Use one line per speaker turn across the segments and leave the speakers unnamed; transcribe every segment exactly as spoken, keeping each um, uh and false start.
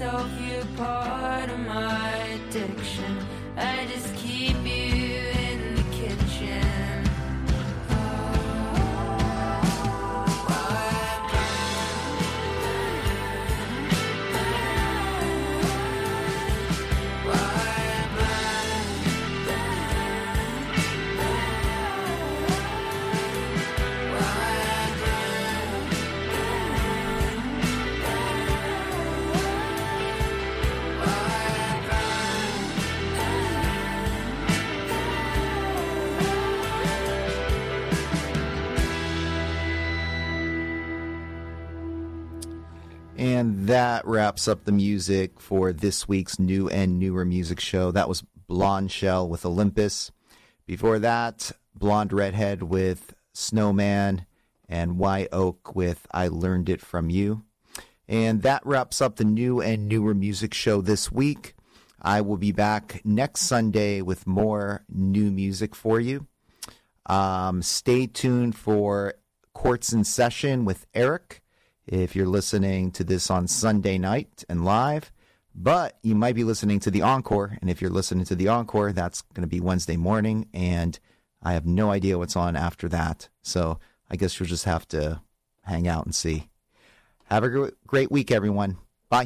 myself, you're part of my addiction. I just keep you in the kitchen.
And that wraps up the music for this week's new and newer music show. That was Blonde Shell with Olympus. Before that, Blonde Redhead with Snowman, and Y Oak with I Learned It From You. And that wraps up the new and newer music show this week. I will be back next Sunday with more new music for you. Um, stay tuned for Courts in Session with Eric, if you're listening to this on Sunday night and live, but you might be listening to the encore, and if you're listening to the encore, that's going to be Wednesday morning, and I have no idea what's on after that, so I guess you'll just have to hang out and see. Have a great week, everyone. Bye.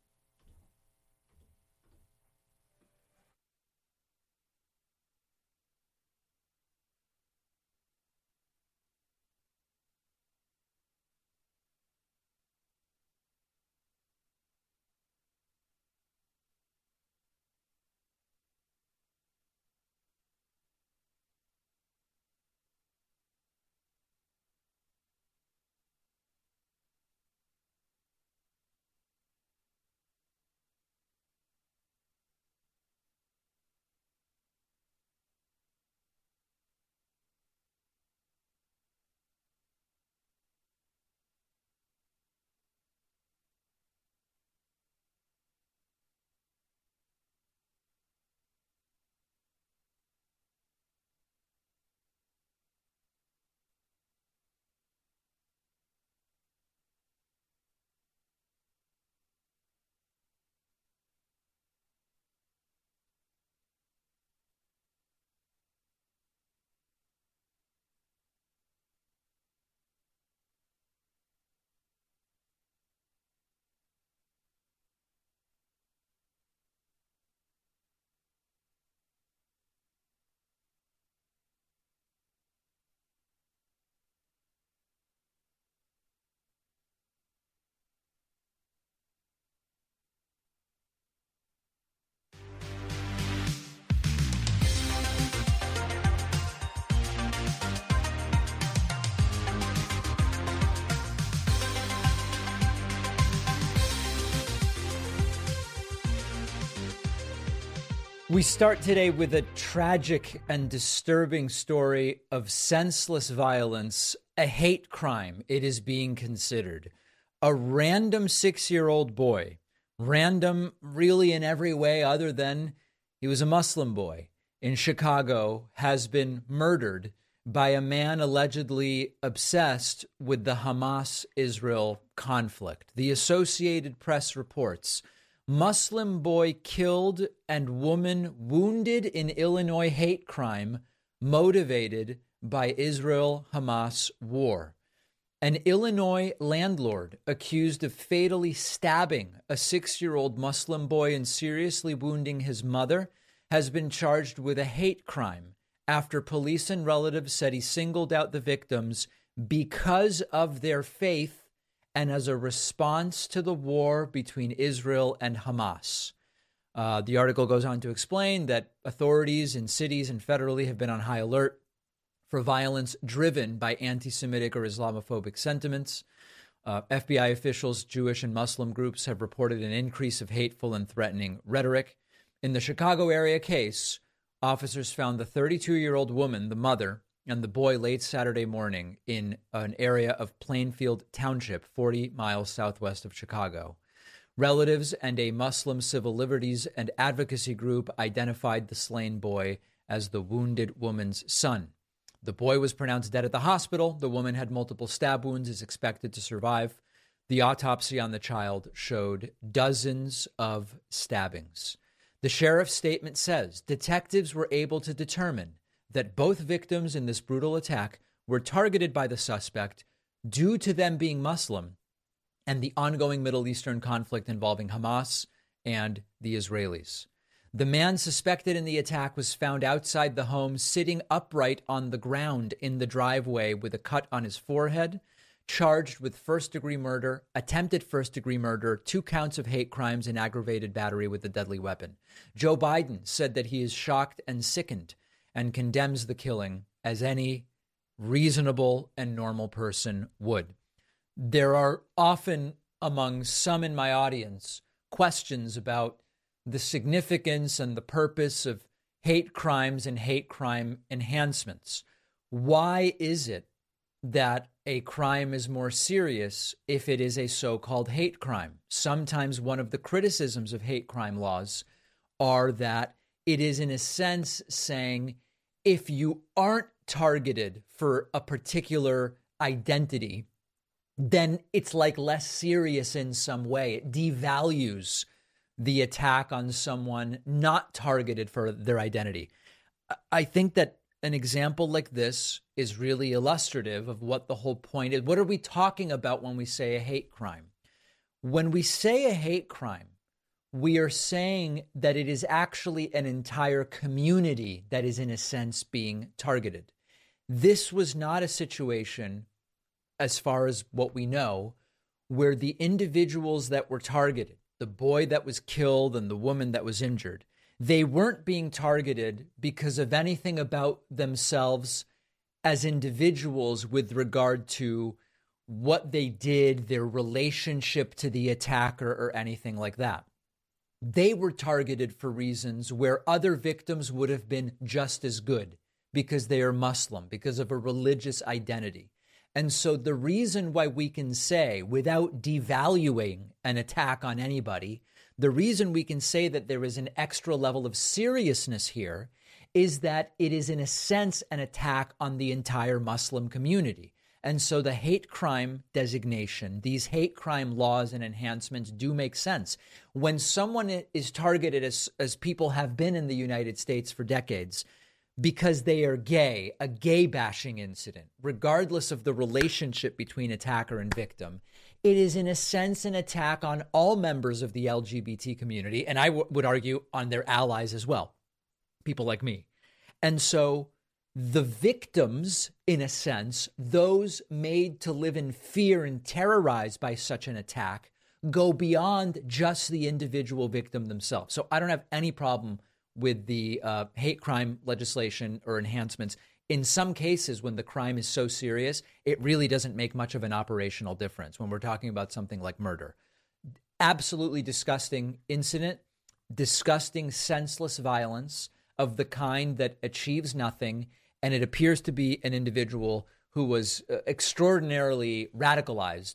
We start today with a tragic and disturbing story of senseless violence, a hate crime it is being considered. A random six-year-old boy, random really in every way other than he was a Muslim boy in Chicago, has been murdered by a man allegedly obsessed with the Hamas-Israel conflict. The Associated Press reports, Muslim boy killed and woman wounded in Illinois hate crime motivated by Israel-Hamas war. An Illinois landlord accused of fatally stabbing a six-year-old Muslim boy and seriously wounding his mother has been charged with a hate crime after police and relatives said he singled out the victims because of their faith and as a response to the war between Israel and Hamas. Uh, the article goes on to explain that authorities in cities and federally have been on high alert for violence driven by anti-Semitic or Islamophobic sentiments. Uh, F B I officials, Jewish and Muslim groups have reported an increase of hateful and threatening rhetoric. In the Chicago area case, officers found the thirty-two-year-old woman, the mother, and the boy late Saturday morning in an area of Plainfield Township, forty miles southwest of Chicago. Relatives and a Muslim civil liberties and advocacy group identified the slain boy as the wounded woman's son. The boy was pronounced dead at the hospital. The woman had multiple stab wounds, is expected to survive. The autopsy on the child showed dozens of stabbings. The sheriff's statement says detectives were able to determine that both victims in this brutal attack were targeted by the suspect due to them being Muslim and the ongoing Middle Eastern conflict involving Hamas and the Israelis. The man suspected in the attack was found outside the home, sitting upright on the ground in the driveway with a cut on his forehead, charged with first-degree murder, attempted first-degree murder, two counts of hate crimes, and aggravated battery with a deadly weapon. Joe Biden said that he is shocked and sickened and condemns the killing as any reasonable and normal person would. There are often among some in my audience questions about the significance and the purpose of hate crimes and hate crime enhancements. Why is it that a crime is more serious if it is a so-called hate crime? Sometimes one of the criticisms of hate crime laws are that it is in a sense saying if you aren't targeted for a particular identity, then it's like less serious in some way. It devalues the attack on someone not targeted for their identity. I think that an example like this is really illustrative of what the whole point is. What are we talking about when we say a hate crime? When we say a hate crime, we are saying that it is actually an entire community that is, in a sense, being targeted. This was not a situation, as far as what we know, where the individuals that were targeted, the boy that was killed and the woman that was injured, they weren't being targeted because of anything about themselves as individuals with regard to what they did, their relationship to the attacker, or anything like that. They were targeted for reasons where other victims would have been just as good because they are Muslim, because of a religious identity. And so the reason why we can say, without devaluing an attack on anybody, the reason we can say that there is an extra level of seriousness here is that it is, in a sense, an attack on the entire Muslim community. And so the hate crime designation, these hate crime laws and enhancements do make sense. When someone is targeted, as, as people have been in the United States for decades, because they are gay, a gay bashing incident, regardless of the relationship between attacker and victim, it is in a sense an attack on all members of the L G B T community, and I w- would argue on their allies as well, people like me. And so the victims, in a sense, those made to live in fear and terrorized by such an attack, go beyond just the individual victim themselves. So I don't have any problem with the uh, hate crime legislation or enhancements. In some cases, when the crime is so serious, it really doesn't make much of an operational difference when we're talking about something like murder. Absolutely disgusting incident, disgusting, senseless violence of the kind that achieves nothing, and it appears to be an individual who was uh, extraordinarily radicalized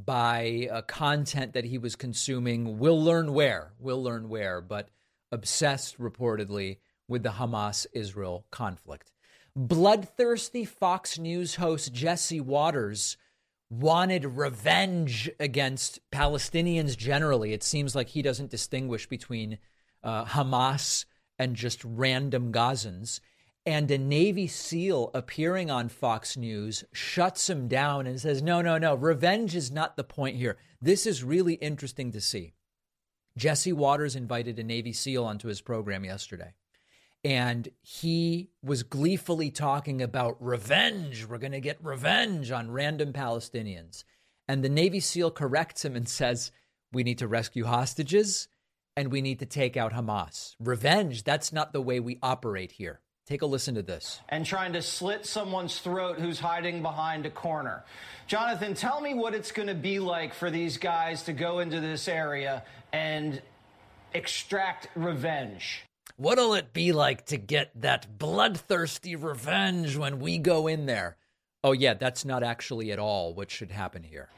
by uh, content that he was consuming. We'll learn where, we'll learn where, but obsessed reportedly with the Hamas-Israel conflict. Bloodthirsty Fox News host Jesse Waters wanted revenge against Palestinians generally. It seems like he doesn't distinguish between uh, Hamas and just random Gazans. And a Navy SEAL appearing on Fox News shuts him down and says, no, no, no, revenge is not the point here. This is really interesting to see. Jesse Waters invited a Navy SEAL onto his program yesterday, and he was gleefully talking about revenge. We're going to get revenge on random Palestinians. And the Navy SEAL corrects him and says, we need to rescue hostages and we need to take out Hamas. Revenge, that's not the way we operate here. Take a listen to this.
And trying to slit someone's throat who's hiding behind a corner. Jonathan, tell me what it's going to be like for these guys to go into this area and extract revenge.
What'll it be like to get that bloodthirsty revenge when we go in there? Oh, yeah, that's not actually at all what should happen here.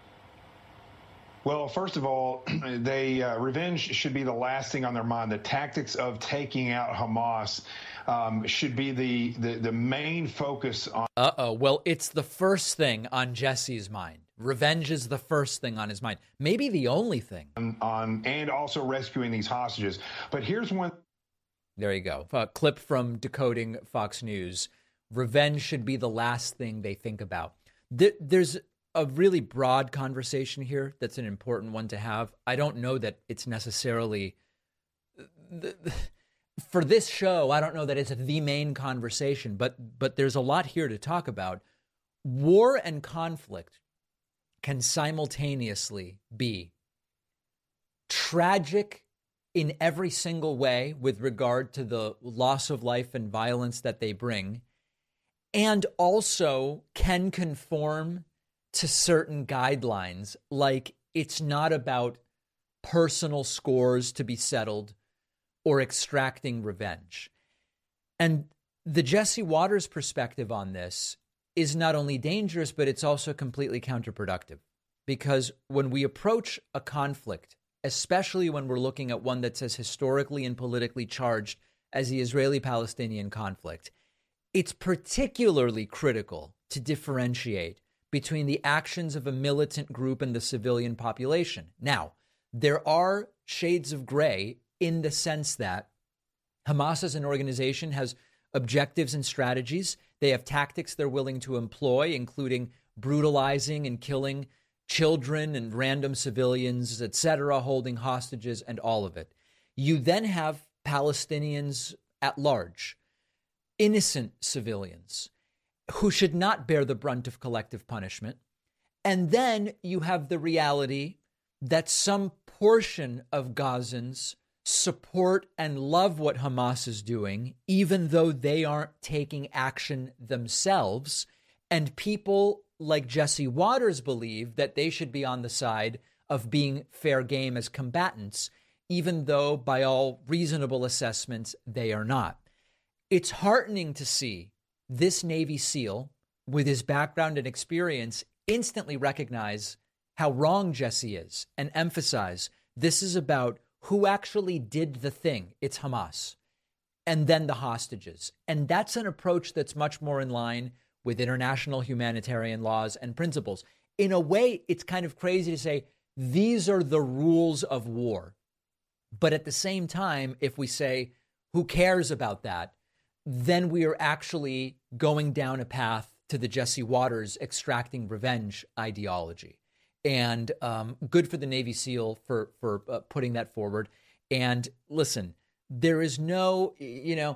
Well, first of all, they uh, revenge should be the last thing on their mind. The tactics of taking out Hamas um, should be the, the, the main focus on.
Uh-oh. Well, it's the first thing on Jesse's mind. Revenge is the first thing on his mind, maybe the only thing.
On, on and also rescuing these hostages. But here's one.
There you go. A clip from Decoding Fox News. Revenge should be the last thing they think about. There, there's a really broad conversation here that's an important one to have. I don't know that it's necessarily the, the, for this show. I don't know that it's the main conversation, but but there's a lot here to talk about. War and conflict can simultaneously be tragic in every single way with regard to the loss of life and violence that they bring, and also can conform to certain guidelines, like it's not about personal scores to be settled or extracting revenge. And the Jesse Watters perspective on this is not only dangerous, but it's also completely counterproductive. Because when we approach a conflict, especially when we're looking at one that's as historically and politically charged as the Israeli-Palestinian conflict, it's particularly critical to differentiate between the actions of a militant group and the civilian population. Now, there are shades of gray in the sense that Hamas as an organization has objectives and strategies. They have tactics they're willing to employ, including brutalizing and killing children and random civilians, et cetera, holding hostages and all of it. You then have Palestinians at large, innocent civilians who should not bear the brunt of collective punishment. And then you have the reality that some portion of Gazans support and love what Hamas is doing, even though they aren't taking action themselves. And people like Jesse Watters believe that they should be on the side of being fair game as combatants, even though by all reasonable assessments, they are not. It's heartening to see this Navy SEAL, with his background and experience, instantly recognize how wrong Jesse is and emphasize this is about who actually did the thing. It's Hamas. And then the hostages. And that's an approach that's much more in line with international humanitarian laws and principles. In a way, it's kind of crazy to say these are the rules of war. But at the same time, if we say, who cares about that? Then we are actually going down a path to the Jesse Watters extracting revenge ideology. And um, good for the Navy SEAL for, for uh, putting that forward. And listen, there is no, you know,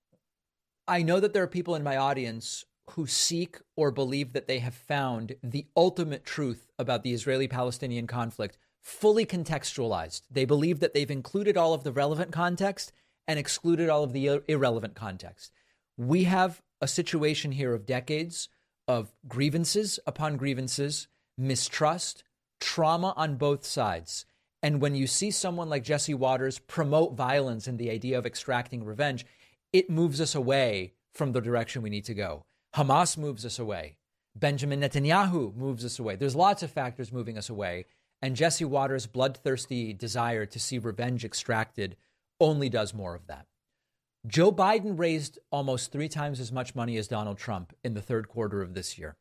I know that there are people in my audience who seek or believe that they have found the ultimate truth about the Israeli-Palestinian conflict fully contextualized. They believe that they've included all of the relevant context and excluded all of the irrelevant context. We have a situation here of decades of grievances upon grievances, mistrust, trauma on both sides. And when you see someone like Jesse Watters promote violence and the idea of extracting revenge, it moves us away from the direction we need to go. Hamas moves us away. Benjamin Netanyahu moves us away. There's lots of factors moving us away. And Jesse Watters' bloodthirsty desire to see revenge extracted only does more of that. Joe Biden raised almost three times as much money as Donald Trump in the third quarter of this year.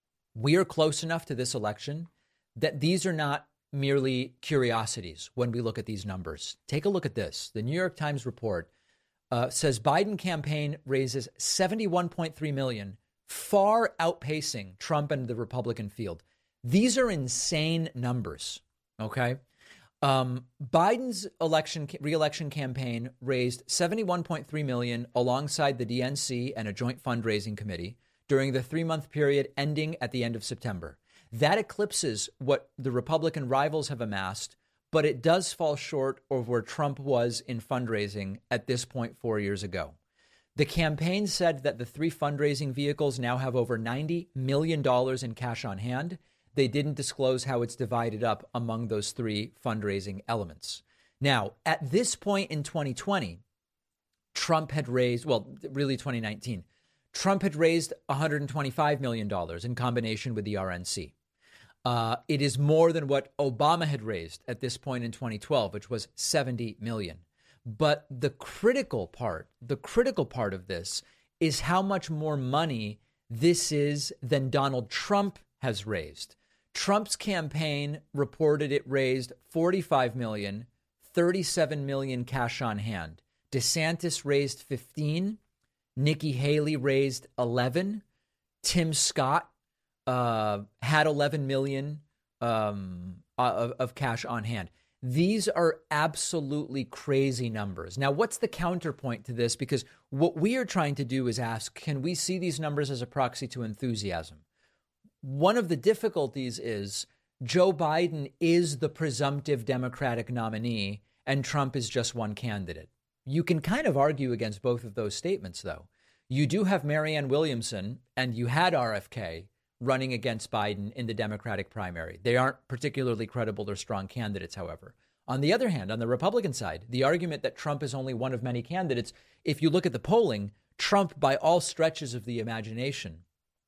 We are close enough to this election that these are not merely curiosities when we look at these numbers. Take a look at this. The New York Times report uh, says Biden campaign raises seventy-one point three million dollars, far outpacing Trump and the Republican field. These are insane numbers, okay? Um, Biden's election re-election campaign raised seventy-one point three million dollars alongside the D N C and a joint fundraising committee during the three-month period ending at the end of September. That eclipses what the Republican rivals have amassed, but it does fall short of where Trump was in fundraising at this point four years ago. The campaign said that the three fundraising vehicles now have over ninety million dollars in cash on hand. They didn't disclose how it's divided up among those three fundraising elements. Now, at this point in twenty twenty, Trump had raised, well, really twenty nineteen, Trump had raised one hundred twenty-five million dollars in combination with the R N C. Uh, it is more than what Obama had raised at this point in twenty twelve, which was seventy million dollars. But the critical part, the critical part of this is how much more money this is than Donald Trump has raised. Trump's campaign reported it raised forty-five million dollars, thirty-seven million dollars cash on hand. DeSantis raised fifteen. Nikki Haley raised eleven. Tim Scott uh, had eleven million dollars um, of, of cash on hand. These are absolutely crazy numbers. Now, what's the counterpoint to this? Because what we are trying to do is ask, can we see these numbers as a proxy to enthusiasm? One of the difficulties is Joe Biden is the presumptive Democratic nominee and Trump is just one candidate. You can kind of argue against both of those statements, though. You do have Marianne Williamson and you had R F K running against Biden in the Democratic primary. They aren't particularly credible or strong candidates, however. On the other hand, on the Republican side, the argument that Trump is only one of many candidates, if you look at the polling, Trump, by all stretches of the imagination,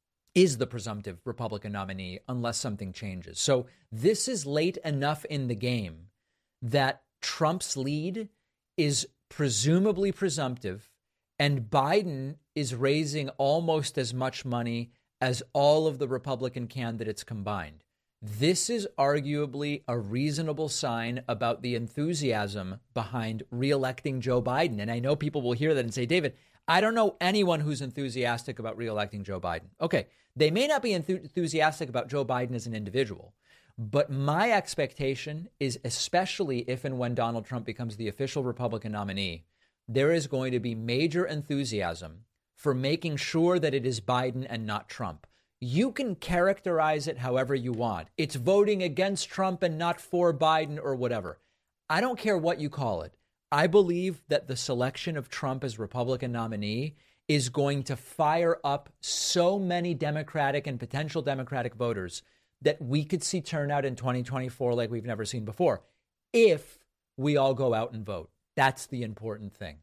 is the presumptive Republican nominee unless something changes. So this is late enough in the game that Trump's lead is presumably presumptive and Biden is raising almost as much money as all of the Republican candidates combined. This is arguably a reasonable sign about the enthusiasm behind reelecting Joe Biden. And I know people will hear that and say, David, I don't know anyone who's enthusiastic about reelecting Joe Biden. Okay, they may not be enth- enthusiastic about Joe Biden as an individual, but my expectation is, especially if and when Donald Trump becomes the official Republican nominee, there is going to be major enthusiasm for making sure that it is Biden and not Trump. You can characterize it however you want. It's voting against Trump and not for Biden or whatever. I don't care what you call it. I believe that the selection of Trump as Republican nominee is going to fire up so many Democratic and potential Democratic voters that we could see turnout in twenty twenty-four like we've never seen before, if we all go out and vote. That's the important thing.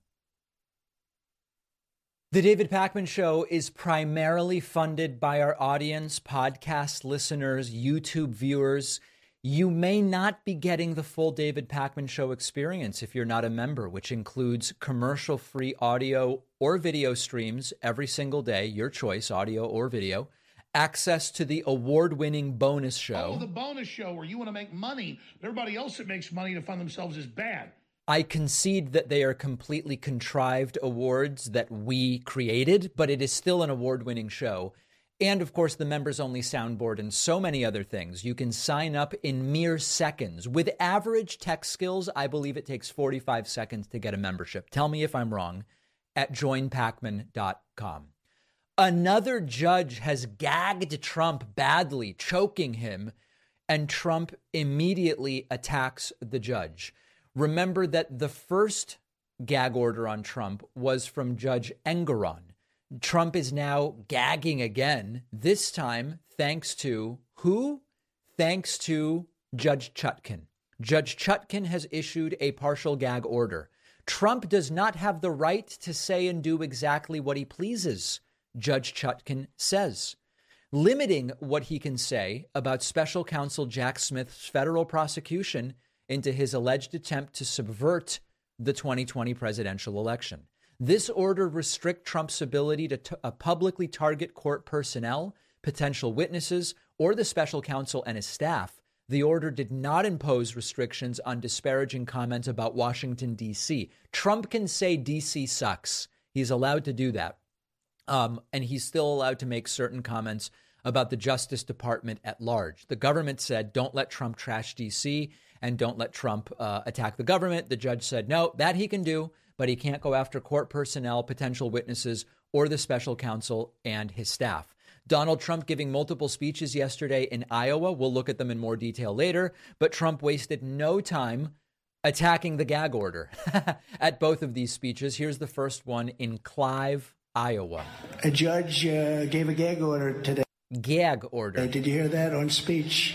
The David Pakman Show is primarily funded by our audience, podcast listeners, YouTube viewers. You may not be getting the full David Pakman Show experience if you're not a member, which includes commercial-free audio or video streams every single day, your choice, audio or video, access to the award-winning bonus show.
Oh, the bonus show where you want to make money. Everybody else that makes money to fund themselves is bad.
I concede that they are completely contrived awards that we created, but it is still an award-winning show. And, of course, the members-only soundboard and so many other things. You can sign up in mere seconds. With average tech skills, I believe it takes forty-five seconds to get a membership. Tell me if I'm wrong at join pakman dot com. Another judge has gagged Trump badly, choking him, and Trump immediately attacks the judge. Remember that the first gag order on Trump was from Judge Engoron. Trump is now gagging again, this time thanks to who? Thanks to Judge Chutkan. Judge Chutkan has issued a partial gag order. Trump does not have the right to say and do exactly what he pleases, Judge Chutkan says, limiting what he can say about special counsel Jack Smith's federal prosecution into his alleged attempt to subvert the twenty twenty presidential election. This order restricts Trump's ability to t- uh, publicly target court personnel, potential witnesses, or the special counsel and his staff. The order did not impose restrictions on disparaging comments about Washington, D C. Trump can say D C sucks. He's allowed to do that. Um, and he's still allowed to make certain comments about the Justice Department at large. The government said, don't let Trump trash D C and don't let Trump uh, attack the government. The judge said, no, that he can do, but he can't go after court personnel, potential witnesses, or the special counsel and his staff. Donald Trump giving multiple speeches yesterday in Iowa. We'll look at them in more detail later, but Trump wasted no time attacking the gag order at both of these speeches. Here's the first one in Clive, Iowa.
A judge uh, gave a gag order today.
Gag order.
Did you hear that on speech?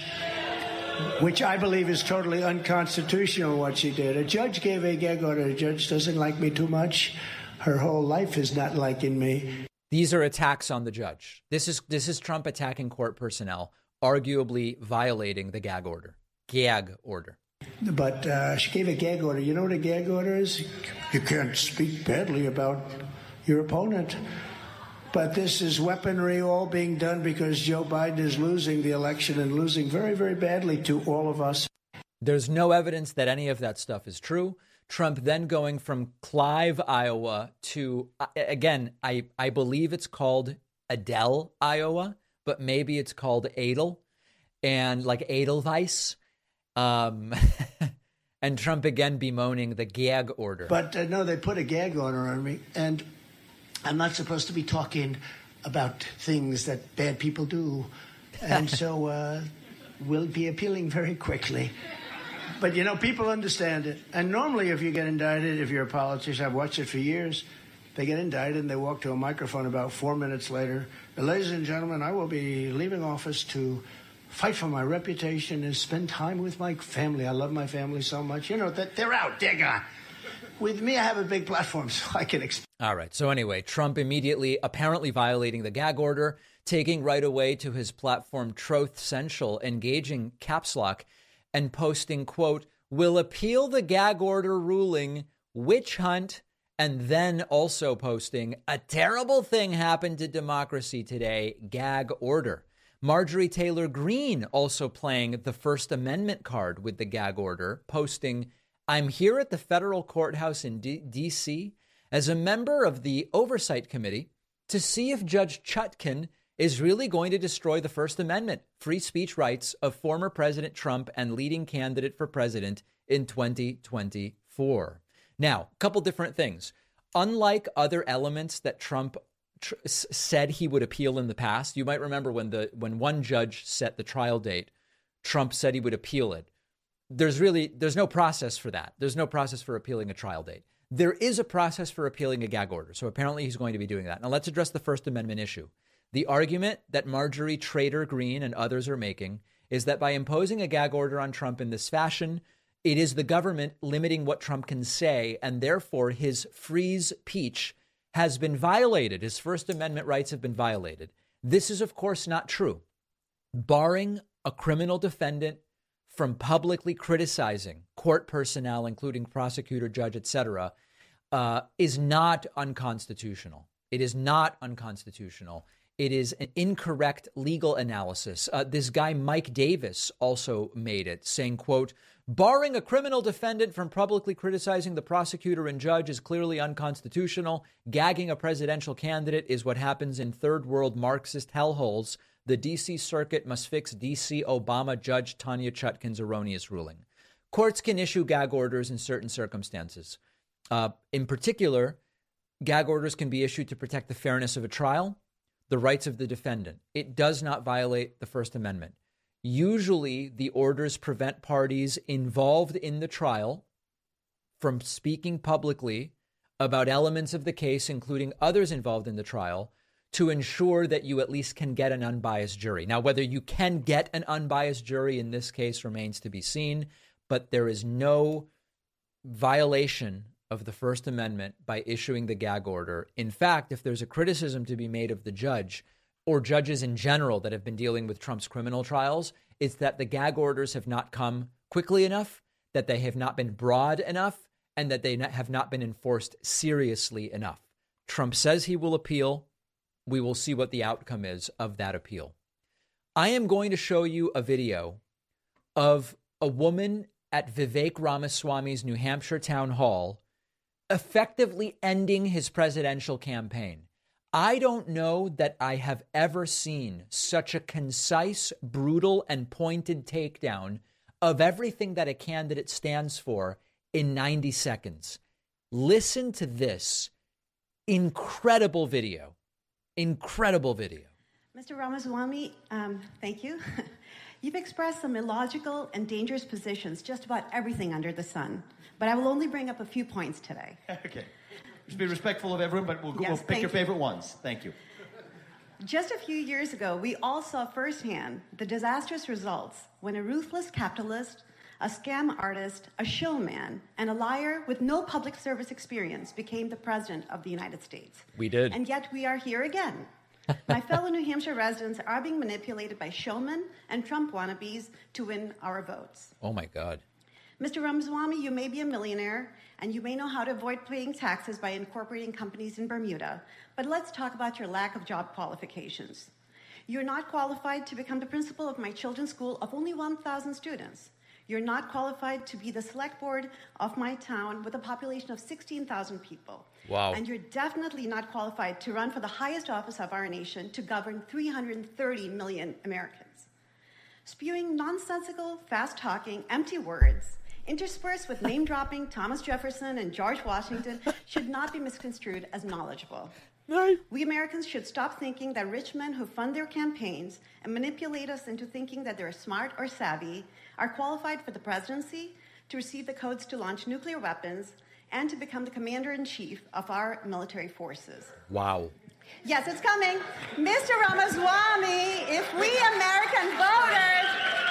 Which I believe is totally unconstitutional, what she did. A judge gave a gag order. A judge doesn't like me too much. Her whole life is not liking me.
These are attacks on the judge. This is this is Trump attacking court personnel, arguably violating the gag order. Gag order.
But uh, she gave a gag order. You know what a gag order is? You can't speak badly about your opponent. But this is weaponry all being done because Joe Biden is losing the election and losing very, very badly to all of us.
There's no evidence that any of that stuff is true. Trump then going from Clive, Iowa to, again, I, I believe it's called Adel, Iowa, but maybe it's called Adel, and like Edelweiss. Um, and Trump again bemoaning the gag order.
But uh, no, they put a gag order on me, and I'm not supposed to be talking about things that bad people do. And so uh, we'll be appealing very quickly. But, you know, people understand it. And normally if you get indicted, if you're a politician, I've watched it for years, they get indicted and they walk to a microphone about four minutes later. Ladies and gentlemen, I will be leaving office to fight for my reputation and spend time with my family. I love my family so much. You know, that they're out, they're gone. With me, I have a big platform, so I can expect.
All right. So anyway, Trump immediately apparently violating the gag order, taking right away to his platform Truth Central, engaging Caps Lock, and posting, quote, "will appeal the gag order ruling, witch hunt," and then also posting, "a terrible thing happened to democracy today, gag order." Marjorie Taylor Greene also playing the First Amendment card with the gag order, posting, "I'm here at the federal courthouse in D- D.C. as a member of the Oversight Committee to see if Judge Chutkan is really going to destroy the First Amendment, free speech rights of former President Trump and leading candidate for president in twenty twenty-four. Now, a couple different things. Unlike other elements that Trump tr- said he would appeal in the past, you might remember when the when one judge set the trial date, Trump said he would appeal it. There's really there's no process for that. There's no process for appealing a trial date. There is a process for appealing a gag order. So apparently he's going to be doing that. Now let's address the First Amendment issue. The argument that Marjorie Taylor Greene and others are making is that by imposing a gag order on Trump in this fashion, it is the government limiting what Trump can say, and therefore his free speech has been violated. His First Amendment rights have been violated. This is, of course, not true. Barring a criminal defendant from publicly criticizing court personnel, including prosecutor, judge, et cetera, uh, is not unconstitutional. It is not unconstitutional. It is an incorrect legal analysis. Uh, this guy, Mike Davis, also made it, saying, quote, "barring a criminal defendant from publicly criticizing the prosecutor and judge is clearly unconstitutional. Gagging a presidential candidate is what happens in third world Marxist hellholes. The D C Circuit must fix D C Obama Judge Tanya Chutkan's erroneous ruling." Courts can issue gag orders in certain circumstances. Uh, in particular, gag orders can be issued to protect the fairness of a trial, the rights of the defendant. It does not violate the First Amendment. Usually, the orders prevent parties involved in the trial from speaking publicly about elements of the case, including others involved in the trial, to ensure that you at least can get an unbiased jury. Now, whether you can get an unbiased jury in this case remains to be seen, but there is no violation of the First Amendment by issuing the gag order. In fact, if there's a criticism to be made of the judge or judges in general that have been dealing with Trump's criminal trials, it's that the gag orders have not come quickly enough, that they have not been broad enough, and that they have not been enforced seriously enough. Trump says he will appeal. We will see what the outcome is of that appeal. I am going to show you a video of a woman at Vivek Ramaswamy's New Hampshire town hall effectively ending his presidential campaign. I don't know that I have ever seen such a concise, brutal, and pointed takedown of everything that a candidate stands for in ninety seconds. Listen to this incredible video. Incredible video.
Mister Ramaswamy, um, thank you. You've expressed some illogical and dangerous positions just about everything under the sun, but I will only bring up a few points today.
Okay. Just be respectful of everyone, but we'll, go,
yes,
we'll pick your
you.
favorite ones. Thank you.
Just a few years ago, we all saw firsthand the disastrous results when a ruthless capitalist, a scam artist, a showman, and a liar with no public service experience became the president of the United States.
We did.
And yet we are here again. My fellow New Hampshire residents are being manipulated by showmen and Trump wannabes to win our votes.
Oh, my God.
Mister Ramaswamy, you may be a millionaire, and you may know how to avoid paying taxes by incorporating companies in Bermuda, but let's talk about your lack of job qualifications. You're not qualified to become the principal of my children's school of only one thousand students. You're not qualified to be the select board of my town with a population of sixteen thousand people.
Wow.
And you're definitely not qualified to run for the highest office of our nation to govern three hundred thirty million Americans. Spewing nonsensical, fast-talking, empty words, interspersed with name-dropping Thomas Jefferson and George Washington, should not be misconstrued as knowledgeable.
No.
We Americans should stop thinking that rich men who fund their campaigns and manipulate us into thinking that they're smart or savvy are qualified for the presidency, to receive the codes to launch nuclear weapons, and to become the commander-in-chief of our military forces.
Wow.
Yes, it's coming. Mister Ramaswamy, if we American voters...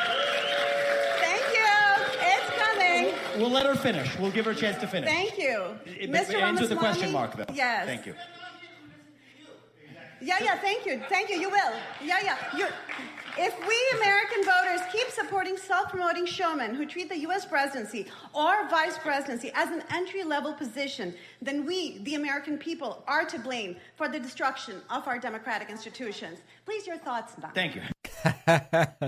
Thank you. It's coming.
We'll let her finish. We'll give her a chance to finish.
Thank you.
It,
Mister
it ends with a
Ramaswamy,
question mark, though.
Yes.
Thank you.
Yeah, yeah, thank you. Thank you. You will. Yeah, yeah. You, if we American voters keep supporting self-promoting showmen who treat the U S presidency or vice presidency as an entry-level position, then we, the American people, are to blame for the destruction of our democratic institutions. Please, your thoughts, Don.
Thank you.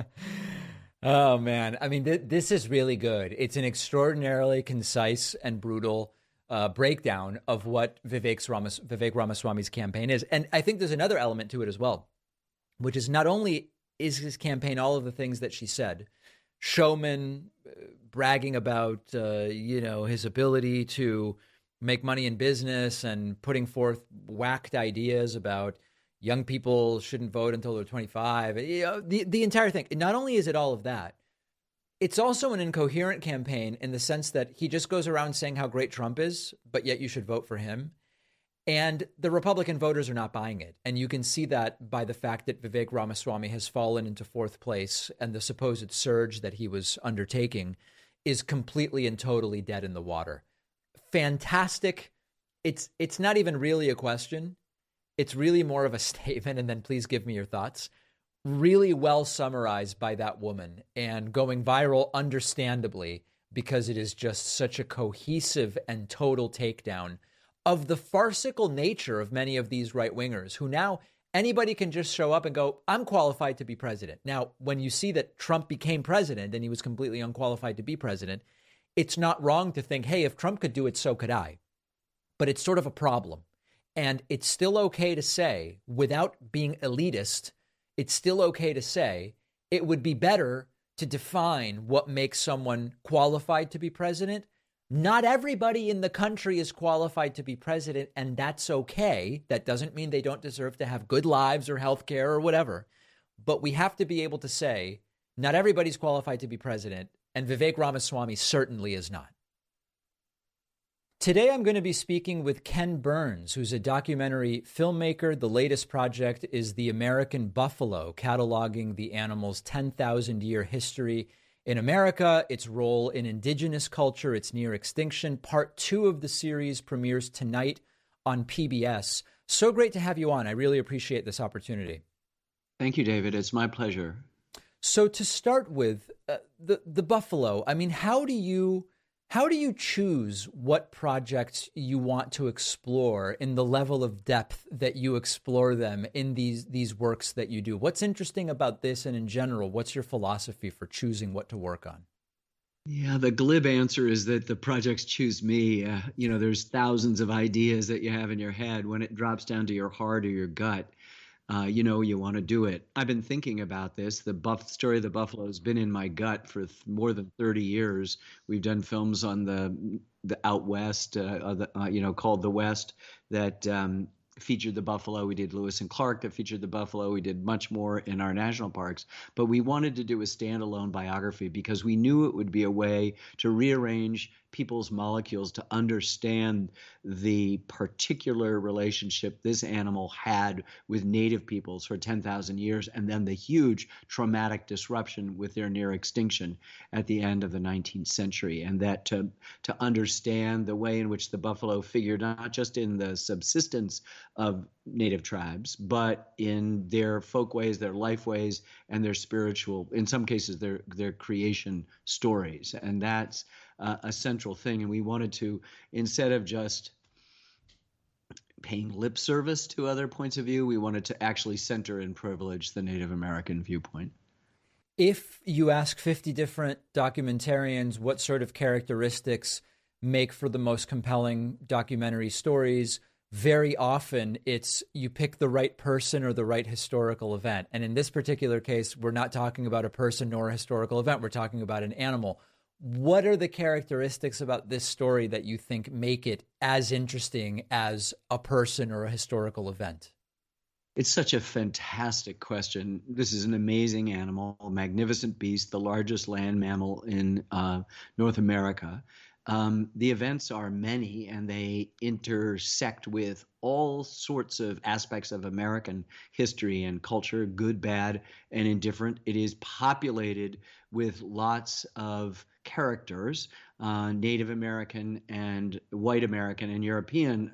Oh, man. I mean, th- this is really good. It's an extraordinarily concise and brutal uh, breakdown of what Vivek, Ramas- Vivek Ramaswamy's campaign is. And I think there's another element to it as well, which is not only is his campaign all of the things that she said, showman, uh, bragging about, uh, you know, his ability to make money in business and putting forth whacked ideas about young people shouldn't vote until they're twenty-five. You know, the, the entire thing. Not only is it all of that, it's also an incoherent campaign in the sense that he just goes around saying how great Trump is, but yet you should vote for him. And the Republican voters are not buying it. And you can see that by the fact that Vivek Ramaswamy has fallen into fourth place, and the supposed surge that he was undertaking is completely and totally dead in the water. Fantastic. It's it's not even really a question. It's really more of a statement, and then please give me your thoughts. Really well summarized by that woman and going viral, understandably, because it is just such a cohesive and total takedown of the farcical nature of many of these right-wingers who now anybody can just show up and go, I'm qualified to be president. Now, when you see that Trump became president and he was completely unqualified to be president, it's not wrong to think, hey, if Trump could do it, so could I. But it's sort of a problem. And it's still okay to say, without being elitist, it's still okay to say it would be better to define what makes someone qualified to be president. Not everybody in the country is qualified to be president, and that's okay. That doesn't mean they don't deserve to have good lives or health care or whatever. But we have to be able to say, not everybody's qualified to be president, and Vivek Ramaswamy certainly is not. Today, I'm going to be speaking with Ken Burns, who's a documentary filmmaker. The latest project is The American Buffalo, cataloging the animal's ten thousand year history in America, its role in indigenous culture, its near extinction. Part two of the series premieres tonight on P B S. So great to have you on. I really appreciate this opportunity.
Thank you, David. It's my pleasure.
So to start with, uh, the the buffalo, I mean, how do you... How do you choose what projects you want to explore in the level of depth that you explore them in these these works that you do? What's interesting about this, and in general, what's your philosophy for choosing what to work on?
Yeah, the glib answer is that the projects choose me. Uh, you know, there's thousands of ideas that you have in your head. When it drops down to your heart or your gut, Uh, you know, you want to do it. I've been thinking about this. The buff story of the buffalo has been in my gut for th- more than thirty years. We've done films on the the out west, uh, the, uh, you know, called The West, that um, featured the buffalo. We did Lewis and Clark that featured the buffalo. We did much more in our national parks. But we wanted to do a standalone biography because we knew it would be a way to rearrange people's molecules to understand the particular relationship this animal had with native peoples for ten thousand years, and then the huge traumatic disruption with their near extinction at the end of the nineteenth century. And that to, to understand the way in which the buffalo figured not just in the subsistence of native tribes, but in their folk ways, their life ways, and their spiritual, in some cases, their, their creation stories. And that's uh, a central thing. And we wanted to, instead of just paying lip service to other points of view, we wanted to actually center and privilege the Native American viewpoint.
If you ask fifty different documentarians what sort of characteristics make for the most compelling documentary stories, very often it's you pick the right person or the right historical event. And in this particular case, we're not talking about a person nor a historical event. We're talking about an animal. What are the characteristics about this story that you think make it as interesting as a person or a historical event?
It's such a fantastic question. This is an amazing animal, a magnificent beast, the largest land mammal in uh, North America. Um, the events are many, and they intersect with all sorts of aspects of American history and culture, good, bad, and indifferent. It is populated with lots of characters, uh, Native American and white American and European,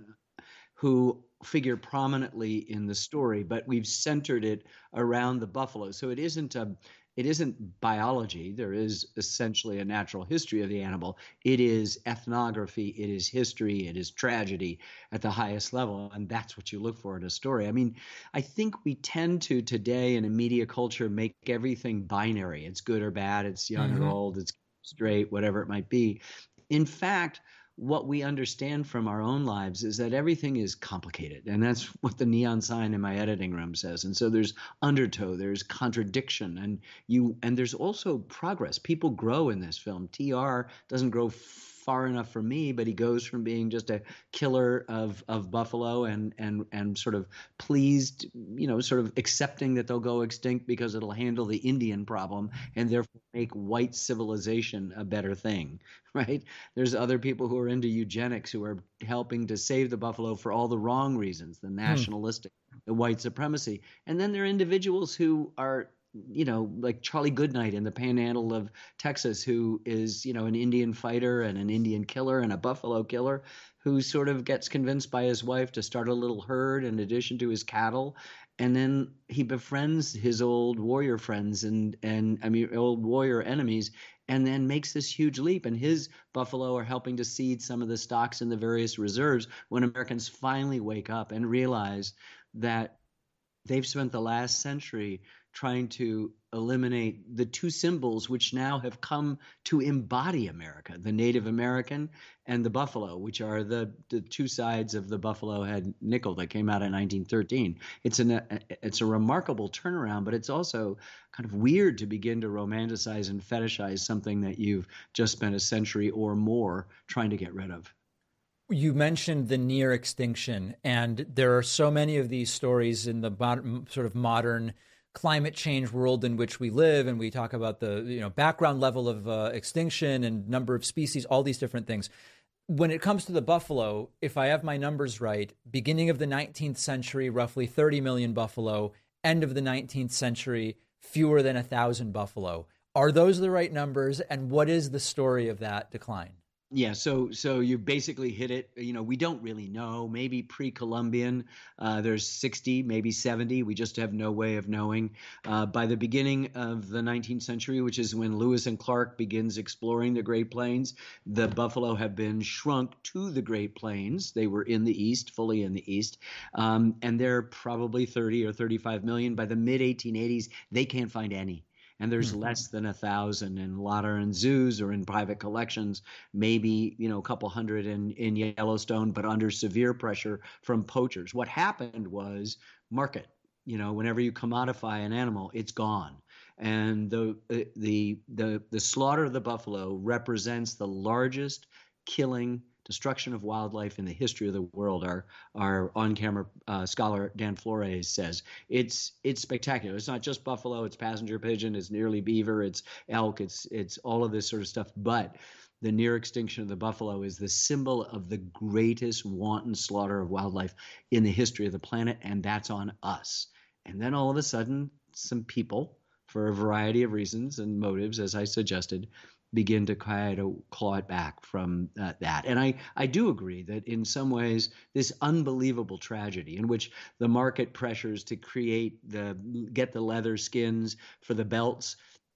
who figure prominently in the story, but we've centered it around the buffalo. So it isn't a It isn't biology. There is essentially a natural history of the animal. It is ethnography. It is history. It is tragedy at the highest level. And that's what you look for in a story. I mean, I think we tend to today in a media culture make everything binary. It's good or bad. It's young mm-hmm. or old. It's straight, whatever it might be. In fact, what we understand from our own lives is that everything is complicated. And that's what the neon sign in my editing room says. And so there's undertow, there's contradiction, and you and there's also progress. People grow in this film. T R doesn't grow far enough for me, but he goes from being just a killer of of buffalo and and and sort of pleased, you know, sort of accepting that they'll go extinct because it'll handle the Indian problem and therefore make white civilization a better thing, right? There's other people who are into eugenics who are helping to save the buffalo for all the wrong reasons, the nationalistic, hmm. the white supremacy. And then there are individuals who are, you know, like Charlie Goodnight in the Panhandle of Texas, who is, you know, an Indian fighter and an Indian killer and a buffalo killer, who sort of gets convinced by his wife to start a little herd in addition to his cattle. And then he befriends his old warrior friends and, and I mean, old warrior enemies, and then makes this huge leap. And his buffalo are helping to seed some of the stocks in the various reserves when Americans finally wake up and realize that they've spent the last century trying to eliminate the two symbols which now have come to embody America, the Native American and the buffalo, which are the, the two sides of the buffalo head nickel that came out in nineteen thirteen. It's an it's a remarkable turnaround, but it's also kind of weird to begin to romanticize and fetishize something that you've just spent a century or more trying to get rid of.
You mentioned the near extinction, and there are so many of these stories in the modern, sort of modern climate change world in which we live, and we talk about the you know background level of uh, extinction and number of species, all these different things. When it comes to the buffalo, if I have my numbers right, beginning of the nineteenth century, roughly thirty million buffalo, end of the nineteenth century, fewer than a thousand buffalo. Are those the right numbers, and what is the story of that decline?
Yeah, so so you basically hit it. You know, we don't really know. Maybe pre-Columbian, uh, there's sixty, maybe seventy. We just have no way of knowing. Uh, by the beginning of the nineteenth century, which is when Lewis and Clark begins exploring the Great Plains, the buffalo have been shrunk to the Great Plains. They were in the east, fully in the east, um, and they're probably thirty or thirty-five million. By the mid eighteen eighties, they can't find any. And there's mm-hmm. less than a thousand in a lot are in zoos or in private collections, maybe, you know, a couple hundred in, in Yellowstone, but under severe pressure from poachers. What happened was market. You know, whenever you commodify an animal, it's gone. And the the the the slaughter of the buffalo represents the largest killing destruction of wildlife in the history of the world. Our our on-camera uh, scholar Dan Flores says it's it's spectacular. It's not just buffalo; it's passenger pigeon, it's nearly beaver, it's elk, it's it's all of this sort of stuff. But the near extinction of the buffalo is the symbol of the greatest wanton slaughter of wildlife in the history of the planet, and that's on us. And then all of a sudden, some people, for a variety of reasons and motives, as I suggested, begin to kind of claw it back from uh, that. And I, I do agree that in some ways, this unbelievable tragedy in which the market pressures to create the, get the leather skins for the belts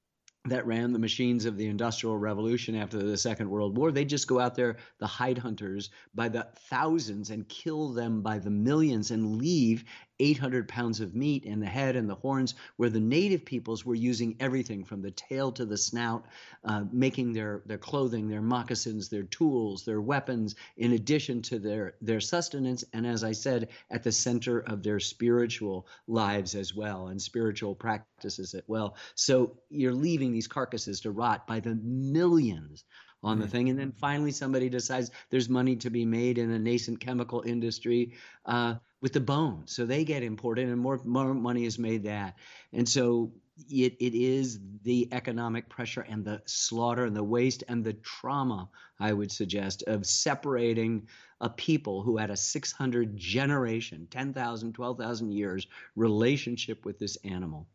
that ran the machines of the Industrial Revolution after the Second World War. They just go out there, the hide hunters, by the thousands and kill them by the millions and leave eight hundred pounds of meat in the head and the horns, where the native peoples were using everything from the tail to the snout, uh, making their, their clothing, their moccasins, their tools, their weapons, in addition to their, their sustenance. And as I said, at the center of their spiritual lives as well, and spiritual practices as well. So you're leaving these carcasses to rot by the millions on the thing. And then finally somebody decides there's money to be made in a nascent chemical industry uh, with the bone. So they get imported and more, more money is made that. And so it, it is the economic pressure and the slaughter and the waste and the trauma, I would suggest, of separating a people who had a six hundred generation, ten thousand, twelve thousand years relationship with this animal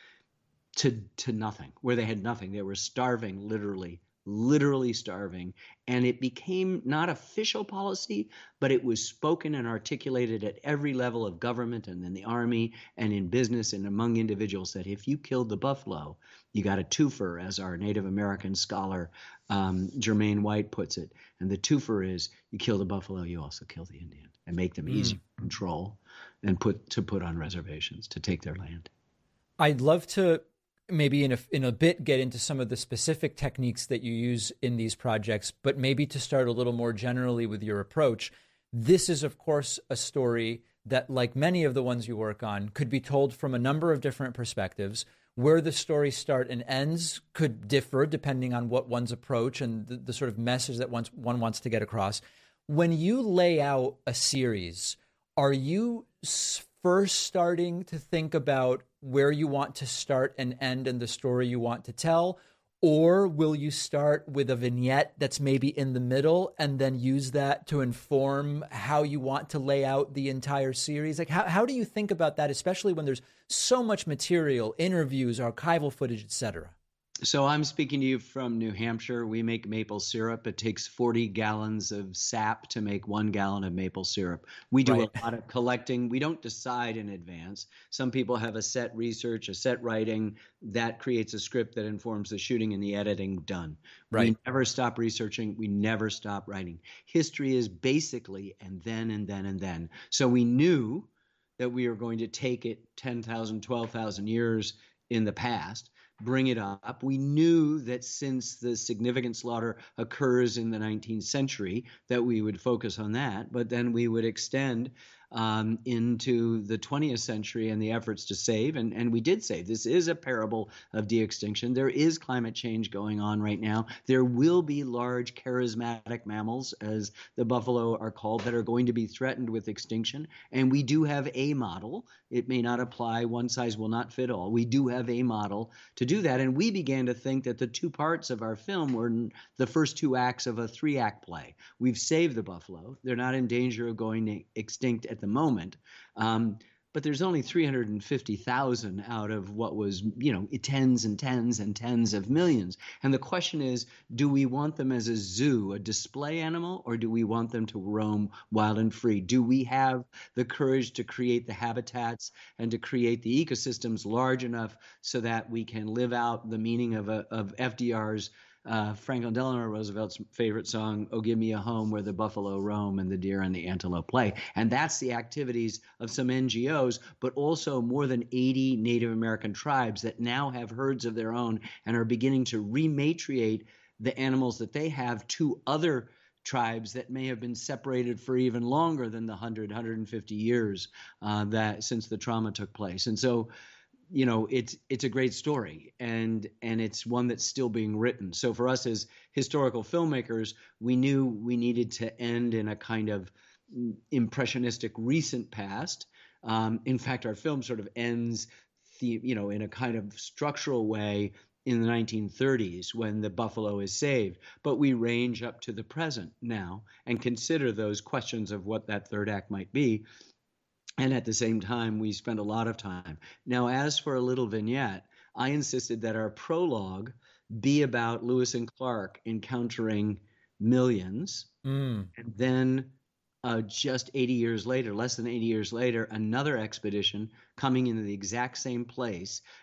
to, to nothing, where they had nothing. They were starving, literally. literally starving. And it became not official policy, but it was spoken and articulated at every level of government and in the army and in business and among individuals that if you killed the buffalo, you got a twofer, as our Native American scholar um, Germaine White puts it. And the twofer is you kill the buffalo, you also kill the Indian, and make them mm. easy to control and put to put on reservations, to take their land.
I'd love to maybe in a, in a bit get into some of the specific techniques that you use in these projects, but maybe to start a little more generally with your approach. This is, of course, a story that, like many of the ones you work on, could be told from a number of different perspectives. Where the story starts and ends could differ depending on what one's approach and the, the sort of message that one, one wants to get across. When you lay out a series, are you first starting to think about where you want to start and end and the story you want to tell? Or will you start with a vignette that's maybe in the middle and then use that to inform how you want to lay out the entire series? Like, how, how do you think about that, especially when there's so much material, interviews, archival footage, et cetera?
So I'm speaking to you from New Hampshire. We make maple syrup. It takes forty gallons of sap to make one gallon of maple syrup. We do right. a lot of collecting. We don't decide in advance. Some people have a set research, a set writing that creates a script that informs the shooting and the editing done. Right. We never stop researching. We never stop writing. History is basically and then and then and then. So we knew that we were going to take it ten thousand, twelve thousand years in the past, bring it up. We knew that since the significant slaughter occurs in the nineteenth century, that we would focus on that, but then we would extend um, into the twentieth century and the efforts to save, and, and we did save. This is a parable of de-extinction. There is climate change going on right now. There will be large charismatic mammals, as the buffalo are called, that are going to be threatened with extinction, and we do have a model. It may not apply, one size will not fit all. We do have a model to do that, and we began to think that the two parts of our film were the first two acts of a three-act play. We've saved the buffalo. They're not in danger of going extinct at the moment, um, but there's only three hundred fifty thousand out of what was, you know, tens and tens and tens of millions. And the question is, do we want them as a zoo, a display animal, or do we want them to roam wild and free? Do we have the courage to create the habitats and to create the ecosystems large enough so that we can live out the meaning of, a, of F D R's Uh, Franklin Delano Roosevelt's favorite song, "Oh, Give Me a Home Where the Buffalo Roam and the Deer and the Antelope Play." And that's the activities of some N G Os, but also more than eighty Native American tribes that now have herds of their own and are beginning to rematriate the animals that they have to other tribes that may have been separated for even longer than the one hundred, one hundred fifty years uh, that since the trauma took place. And so, you know, it's it's a great story, and and it's one that's still being written. So for us as historical filmmakers, we knew we needed to end in a kind of impressionistic recent past. Um, in fact, our film sort of ends, the, you know, in a kind of structural way in the nineteen thirties when the buffalo is saved. But we range up to the present now and consider those questions of what that third act might be. And at the same time, we spend a lot of time. Now, as for a little vignette, I insisted that our prologue be about Lewis and Clark encountering millions. Mm. And then uh, just eighty years later, less than eighty years later, another expedition coming into the exact same place,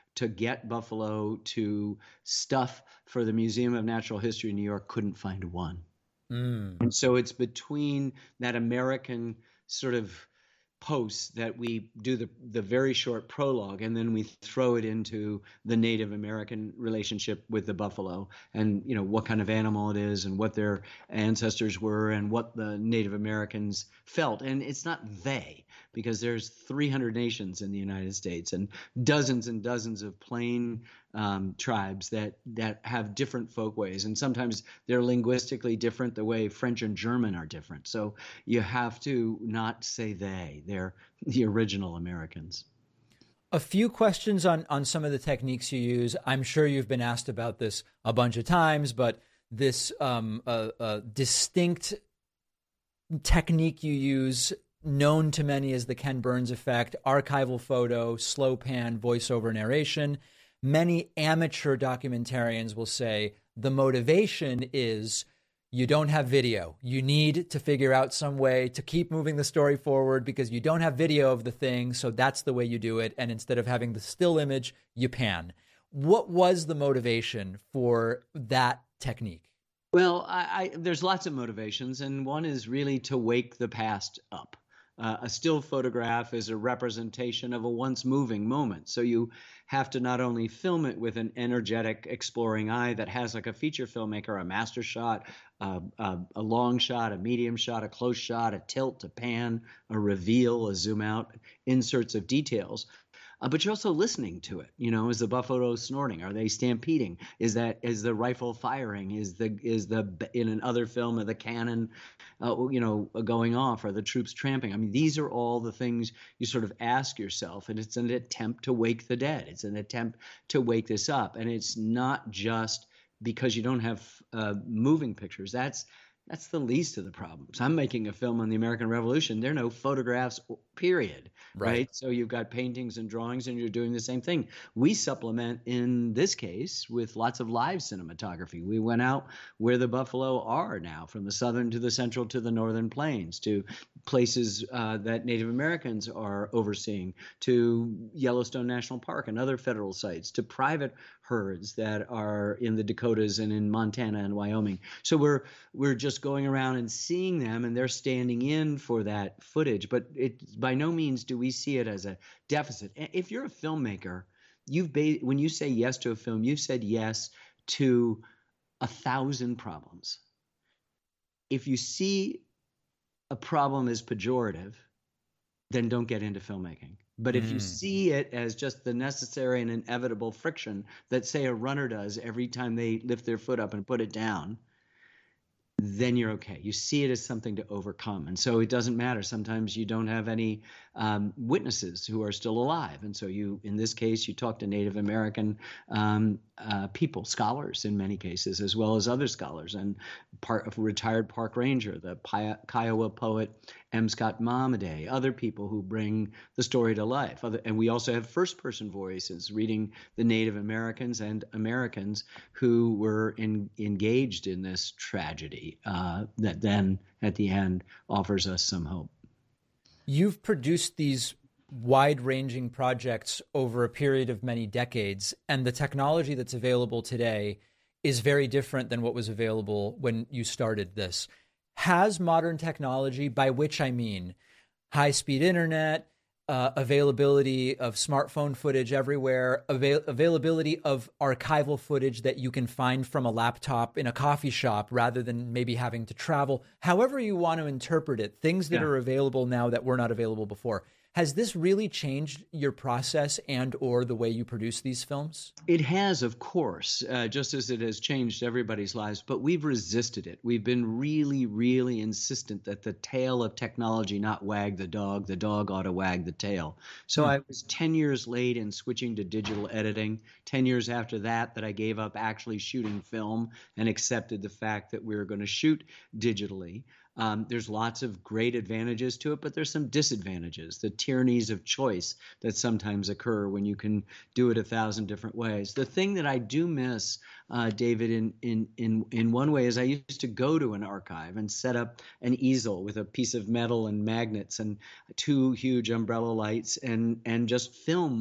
to get buffalo to stuff for the Museum of Natural History in New York couldn't find one.
Mm.
And so it's between that American sort of posts that we do the the very short prologue, and then we throw it into the Native American relationship with the buffalo, and you know what kind of animal it is, and what their ancestors were, and what the Native Americans felt. And it's not they, because there's three hundred nations in the United States and dozens and dozens of plain um, tribes that that have different folkways, and sometimes they're linguistically different, the way French and German are different. So you have to not say they; they're the original Americans.
A few questions on on some of the techniques you use. I'm sure you've been asked about this a bunch of times, but this um, uh, uh, distinct technique you use, known to many as the Ken Burns effect, archival photo, slow pan, voiceover narration. Many amateur documentarians will say the motivation is you don't have video. You need to figure out some way to keep moving the story forward because you don't have video of the thing, so that's the way you do it. And instead of having the still image, you pan. What was the motivation for that technique?
Well, I, I, there's lots of motivations, and one is really to wake the past up. Uh, a still photograph is a representation of a once moving moment. So you have to not only film it with an energetic, exploring eye that has, like a feature filmmaker, a master shot, uh, uh, a long shot, a medium shot, a close shot, a tilt, a pan, a reveal, a zoom out, inserts of details. Uh, but you're also listening to it. You know, is the buffalo snorting? Are they stampeding? Is that is the rifle firing? Is the is the in another film of the cannon, uh, you know, going off? Are the troops tramping? I mean, these are all the things you sort of ask yourself, and it's an attempt to wake the dead. It's an attempt to wake this up, and it's not just because you don't have uh, moving pictures. That's That's the least of the problems. I'm making a film on the American Revolution. There are no photographs, period. Right. right? So you've got paintings and drawings, and you're doing the same thing. We supplement, in this case, with lots of live cinematography. We went out where the buffalo are now, from the southern to the central to the northern plains, to places uh, that Native Americans are overseeing, to Yellowstone National Park and other federal sites, to private herds that are in the Dakotas and in Montana and Wyoming. So we're we're just going around and seeing them, and they're standing in for that footage. But it by no means do we see it as a deficit. If you're a filmmaker, you've ba- when you say yes to a film, you've said yes to a thousand problems. If you see a problem as pejorative, then don't get into filmmaking. But if mm. you see it as just the necessary and inevitable friction that, say, a runner does every time they lift their foot up and put it down, then you're okay. You see it as something to overcome. And so it doesn't matter. Sometimes you don't have any um, witnesses who are still alive. And so you, in this case, you talk to Native American um, uh, people, scholars in many cases, as well as other scholars, and part of a retired park ranger, the Pi- Kiowa poet M. Scott Momaday, other people who bring the story to life. Other, and we also have first-person voices reading the Native Americans and Americans who were in, engaged in this tragedy uh, that then, at the end, offers us some hope.
You've produced these wide-ranging projects over a period of many decades, and the technology that's available today is very different than what was available when you started this. Has modern technology, by which I mean high-speed internet, uh, availability of smartphone footage everywhere, avail- availability of archival footage that you can find from a laptop in a coffee shop rather than maybe having to travel, however you want to interpret it, things that yeah. are available now that were not available before. Has this really changed your process and or the way you produce these films?
It has, of course, uh, just as it has changed everybody's lives, but we've resisted it. We've been really, really insistent that the tail of technology not wag the dog. The dog ought to wag the tail. So hmm. I was ten years late in switching to digital editing. ten years after that, that I gave up actually shooting film and accepted the fact that we were going to shoot digitally. Um, there's lots of great advantages to it, but there's some disadvantages, the tyrannies of choice that sometimes occur when you can do it a thousand different ways. The thing that I do miss, uh, David, in, in, in, in one way is I used to go to an archive and set up an easel with a piece of metal and magnets and two huge umbrella lights and, and just film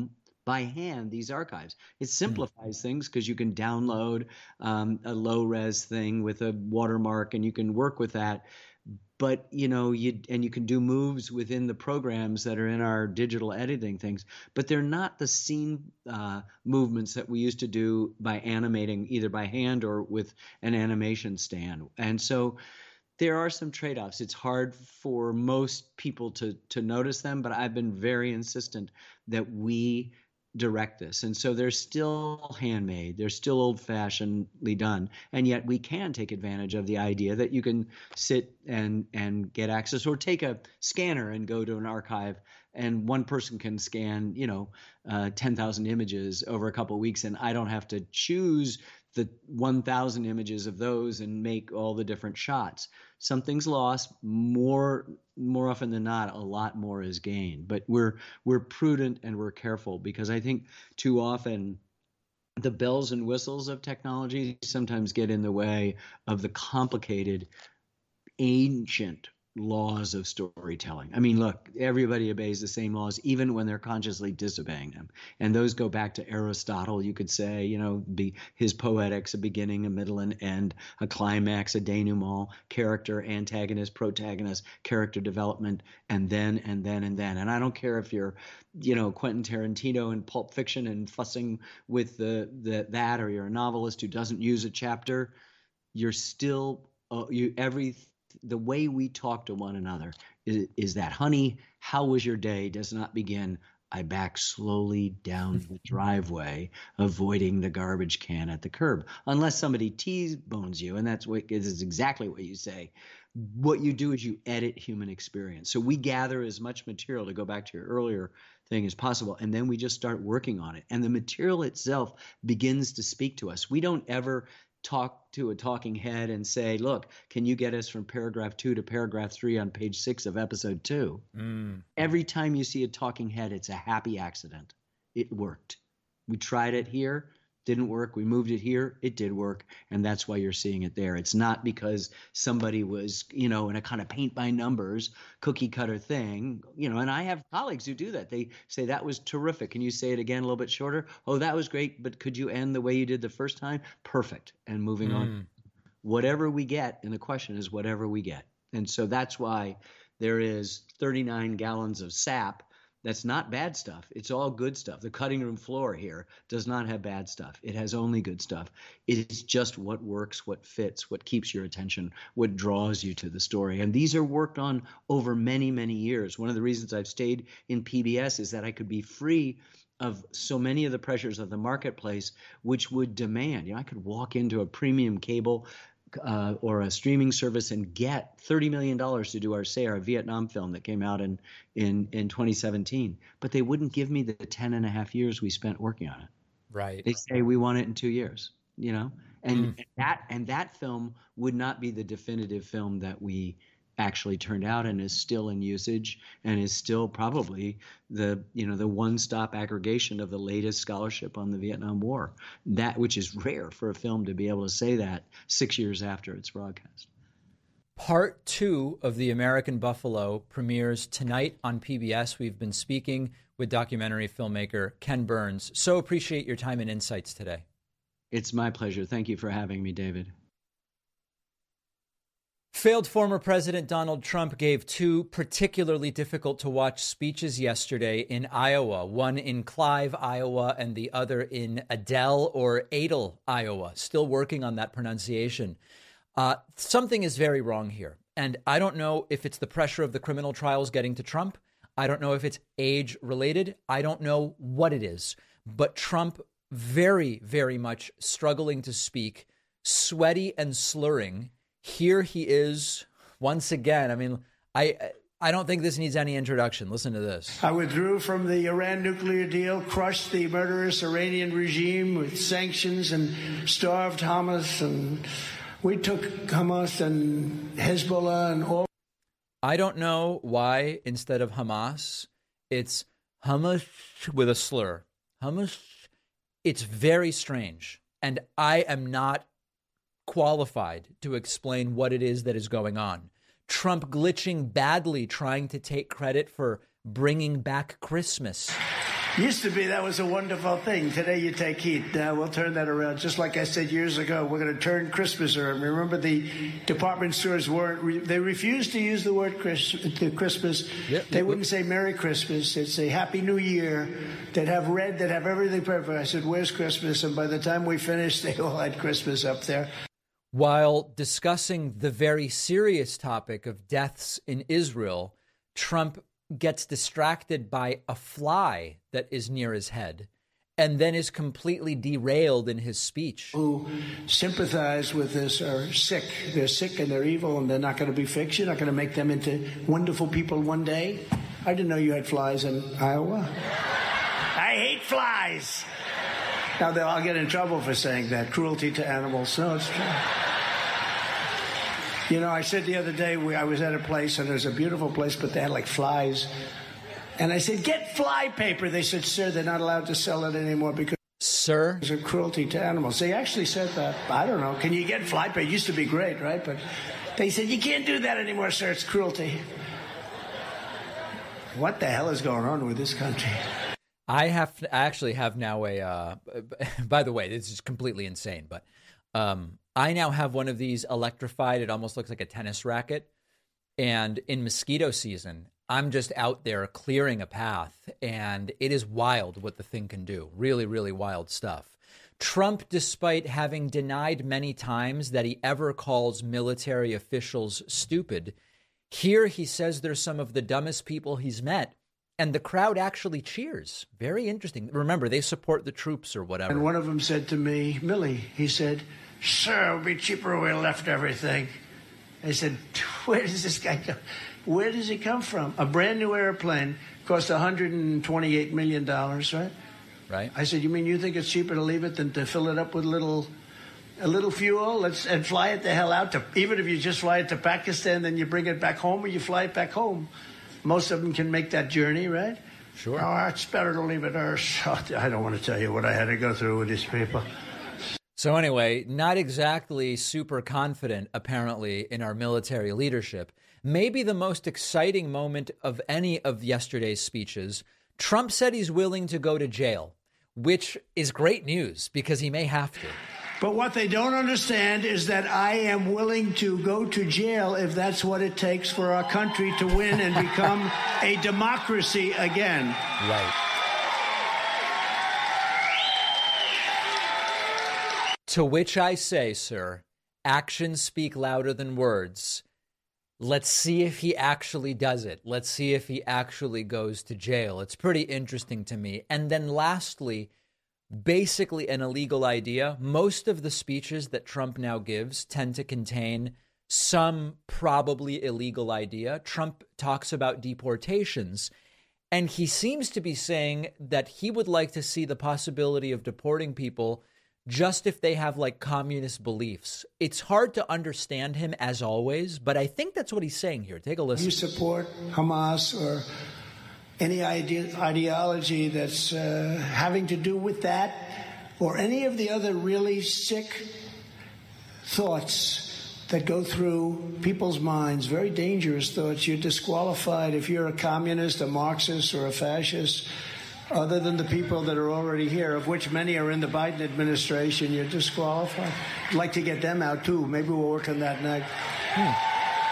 by hand these archives. It simplifies mm. things because you can download um, a low-res thing with a watermark, and you can work with that. But, you know, you and you can do moves within the programs that are in our digital editing things, but they're not the scene uh, movements that we used to do by animating either by hand or with an animation stand. And so there are some trade-offs. It's hard for most people to to notice them, but I've been very insistent that we direct this. And so they're still handmade, they're still old-fashionedly done, and yet we can take advantage of the idea that you can sit and and get access, or take a scanner and go to an archive, and one person can scan, you know, uh, ten thousand images over a couple of weeks, and I don't have to choose the one thousand images of those and make all the different shots. Something's lost. More more often than not, a lot more is gained. But we're we're prudent and we're careful, because I think too often the bells and whistles of technology sometimes get in the way of the complicated, ancient laws of storytelling. I mean, look, everybody obeys the same laws, even when they're consciously disobeying them. And those go back to Aristotle. You could say, you know, be his poetics, a beginning, a middle, and end, a climax, a denouement, character, antagonist, protagonist, character development, and then, and then, and then. And I don't care if you're, you know, Quentin Tarantino in Pulp Fiction and fussing with the, the that, or you're a novelist who doesn't use a chapter, you're still, uh, you every the way we talk to one another is, is that, honey, how was your day? Does not begin, I back slowly down the driveway, avoiding the garbage can at the curb. Unless somebody T-bones you, and that's what is exactly what you say. What you do is you edit human experience. So we gather as much material, to go back to your earlier thing, as possible, and then we just start working on it. And the material itself begins to speak to us. We don't ever talk to a talking head and say, look, can you get us from paragraph two to paragraph three on page six of episode two? Mm. Every time you see a talking head, it's a happy accident. It worked. We tried it here, didn't work. We moved it here, it did work. And that's why you're seeing it there. It's not because somebody was, you know, in a kind of paint by numbers, cookie cutter thing, you know, and I have colleagues who do that. They say, that was terrific. Can you say it again a little bit shorter? Oh, that was great. But could you end the way you did the first time? Perfect. And moving mm. on. Whatever we get, and the question is whatever we get. And so that's why there is thirty-nine gallons of sap. That's not bad stuff. It's all good stuff. The cutting room floor here does not have bad stuff. It has only good stuff. It is just what works, what fits, what keeps your attention, what draws you to the story. And these are worked on over many, many years. One of the reasons I've stayed in P B S is that I could be free of so many of the pressures of the marketplace, which would demand, you know, I could walk into a premium cable Uh, or a streaming service and get thirty million dollars to do our, say, our Vietnam film that came out in, in, in twenty seventeen. But they wouldn't give me the ten and a half years we spent working on it.
Right.
They say we want it in two years, you know, and, mm. and that and that film would not be the definitive film that we actually turned out, and is still in usage, and is still probably the, you know, the one-stop aggregation of the latest scholarship on the Vietnam War, that which is rare for a film to be able to say that six years after its broadcast.
Part two of The American Buffalo premieres tonight on P B S. We've been speaking with documentary filmmaker Ken Burns. So appreciate your time and insights today.
It's my pleasure. Thank you for having me, David.
Failed former President Donald Trump gave two particularly difficult to watch speeches yesterday in Iowa, one in Clive, Iowa, and the other in Adel or Adel, Iowa. Still working on that pronunciation. Uh, something is very wrong here. And I don't know if it's the pressure of the criminal trials getting to Trump. I don't know if it's age related. I don't know what it is. But Trump very, very much struggling to speak, sweaty and slurring. Here he is once again. I mean, I I don't think this needs any introduction. Listen to this.
I withdrew from the Iran nuclear deal, crushed the murderous Iranian regime with sanctions, and starved Hamas. And we took Hamas and Hezbollah and all.
I don't know why instead of Hamas, it's Hamas with a slur. Hamas. It's very strange. And I am not qualified to explain what it is that is going on. Trump glitching badly, trying to take credit for bringing back Christmas.
Used to be that was a wonderful thing. Today you take heat. Now we'll turn that around. Just like I said years ago, we're going to turn Christmas around. Remember, the department stores weren't, they refused to use the word Chris, the Christmas. Yep, they yep, wouldn't yep. say Merry Christmas. They'd say Happy New Year. They'd have red. They'd have everything perfect. I said, where's Christmas? And by the time we finished, they all had Christmas up there.
While discussing the very serious topic of deaths in Israel, Trump gets distracted by a fly that is near his head and then is completely derailed in his speech.
Who sympathize with this are sick. They're sick and they're evil and they're not going to be fixed. You're not going to make them into wonderful people one day. I didn't know you had flies in Iowa. I hate flies. Now, I'll get in trouble for saying that. Cruelty to animals. No, it's true. You know, I said the other day, we, I was at a place, and it was a beautiful place, but they had, like, flies. And I said, get fly paper. They said, sir, they're not allowed to sell it anymore because
Sir?
it's a cruelty to animals. They actually said that. I don't know. Can you get fly paper? It used to be great, right? But they said, you can't do that anymore, sir. It's cruelty. What the hell is going on with this country?
I have I actually have now a, uh, by the way, this is completely insane, but um, I now have one of these electrified. It almost looks like a tennis racket. And in mosquito season, I'm just out there clearing a path. And it is wild what the thing can do. Really, really wild stuff. Trump, despite having denied many times that he ever calls military officials stupid, here he says they're some of the dumbest people he's met. And the crowd actually cheers. Very interesting. Remember, they support the troops or whatever.
And one of them said to me, Millie, he said, sir, it would be cheaper if we left everything. I said, where does this guy come? Where does he come from? A brand new airplane cost one hundred twenty-eight million dollars, right?
Right.
I said, you mean you think it's cheaper to leave it than to fill it up with little, a little fuel Let's, and fly it the hell out to, even if you just fly it to Pakistan, then you bring it back home or you fly it back home. Most of them can make that journey, right?
Sure.
Oh, it's better to leave it there. I don't want to tell you what I had to go through with these people.
So anyway, not exactly super confident, apparently, in our military leadership. Maybe the most exciting moment of any of yesterday's speeches, Trump said he's willing to go to jail, which is great news because he may have to.
But what they don't understand is that I am willing to go to jail if that's what it takes for our country to win and become a democracy again.
Right. To which I say, sir, actions speak louder than words. Let's see if he actually does it. Let's see if he actually goes to jail. It's pretty interesting to me. And then lastly, basically an illegal idea. Most of the speeches that Trump now gives tend to contain some probably illegal idea. Trump talks about deportations, and he seems to be saying that he would like to see the possibility of deporting people just if they have like communist beliefs. It's hard to understand him as always, but I think that's what he's saying here. Take a listen.
You support Hamas or any ide- ideology that's uh, having to do with that, or any of the other really sick thoughts that go through people's minds, very dangerous thoughts. You're disqualified if you're a communist, a Marxist, or a fascist, other than the people that are already here, of which many are in the Biden administration. You're disqualified. I'd like to get them out, too. Maybe we'll work on that next. Hmm.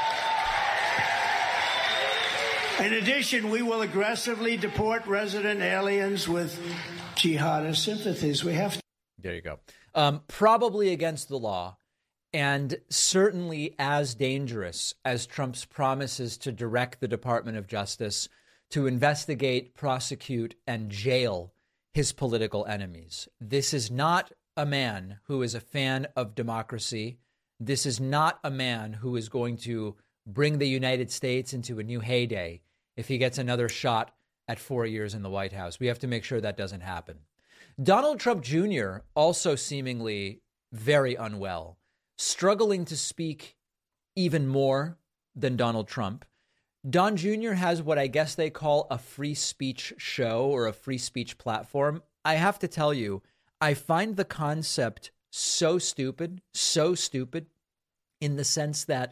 In addition, we will aggressively deport resident aliens with jihadist sympathies. We have to.
There you go. Um, probably against the law, and certainly as dangerous as Trump's promises to direct the Department of Justice to investigate, prosecute, and jail his political enemies. This is not a man who is a fan of democracy. This is not a man who is going to bring the United States into a new heyday if he gets another shot at four years in the White House. We have to make sure that doesn't happen. Donald Trump Junior also seemingly very unwell, struggling to speak even more than Donald Trump. Don Junior has what I guess they call a free speech show or a free speech platform. I have to tell you, I find the concept so stupid, so stupid in the sense that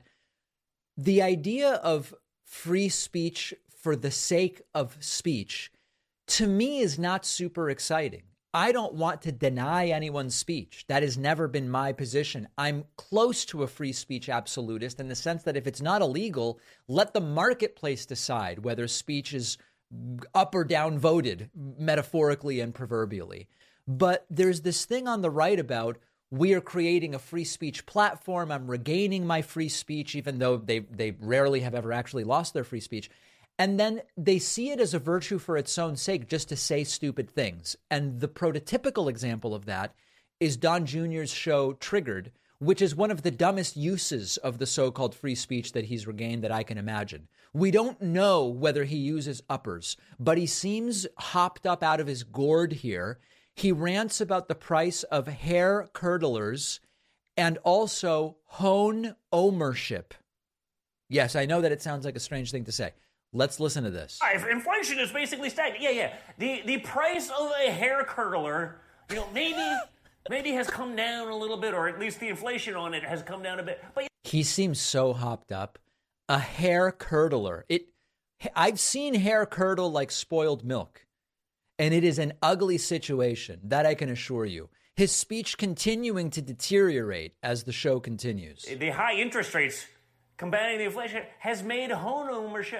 the idea of free speech for the sake of speech to me is not super exciting. I don't want to deny anyone's speech. That has never been my position. I'm close to a free speech absolutist in the sense that if it's not illegal, let the marketplace decide whether speech is up or down voted, metaphorically and proverbially. But there's this thing on the right about we are creating a free speech platform. I'm regaining my free speech, even though they they rarely have ever actually lost their free speech. And then they see it as a virtue for its own sake, just to say stupid things. And the prototypical example of that is Don Junior's show Triggered, which is one of the dumbest uses of the so-called free speech that he's regained that I can imagine. We don't know whether he uses uppers, but he seems hopped up out of his gourd here. He rants about the price of hair curdlers and also hone ownership. Yes, I know that it sounds like a strange thing to say. Let's listen to this.
All right, inflation is basically stagnant. Yeah, yeah. The the price of a hair curler, you know, maybe maybe has come down a little bit, or at least the inflation on it has come down a bit. But
he seems so hopped up. A hair curdler. It. I've seen hair curdle like spoiled milk, and it is an ugly situation. That I can assure you. His speech continuing to deteriorate as the show continues.
The high interest rates combating the inflation has made home ownership.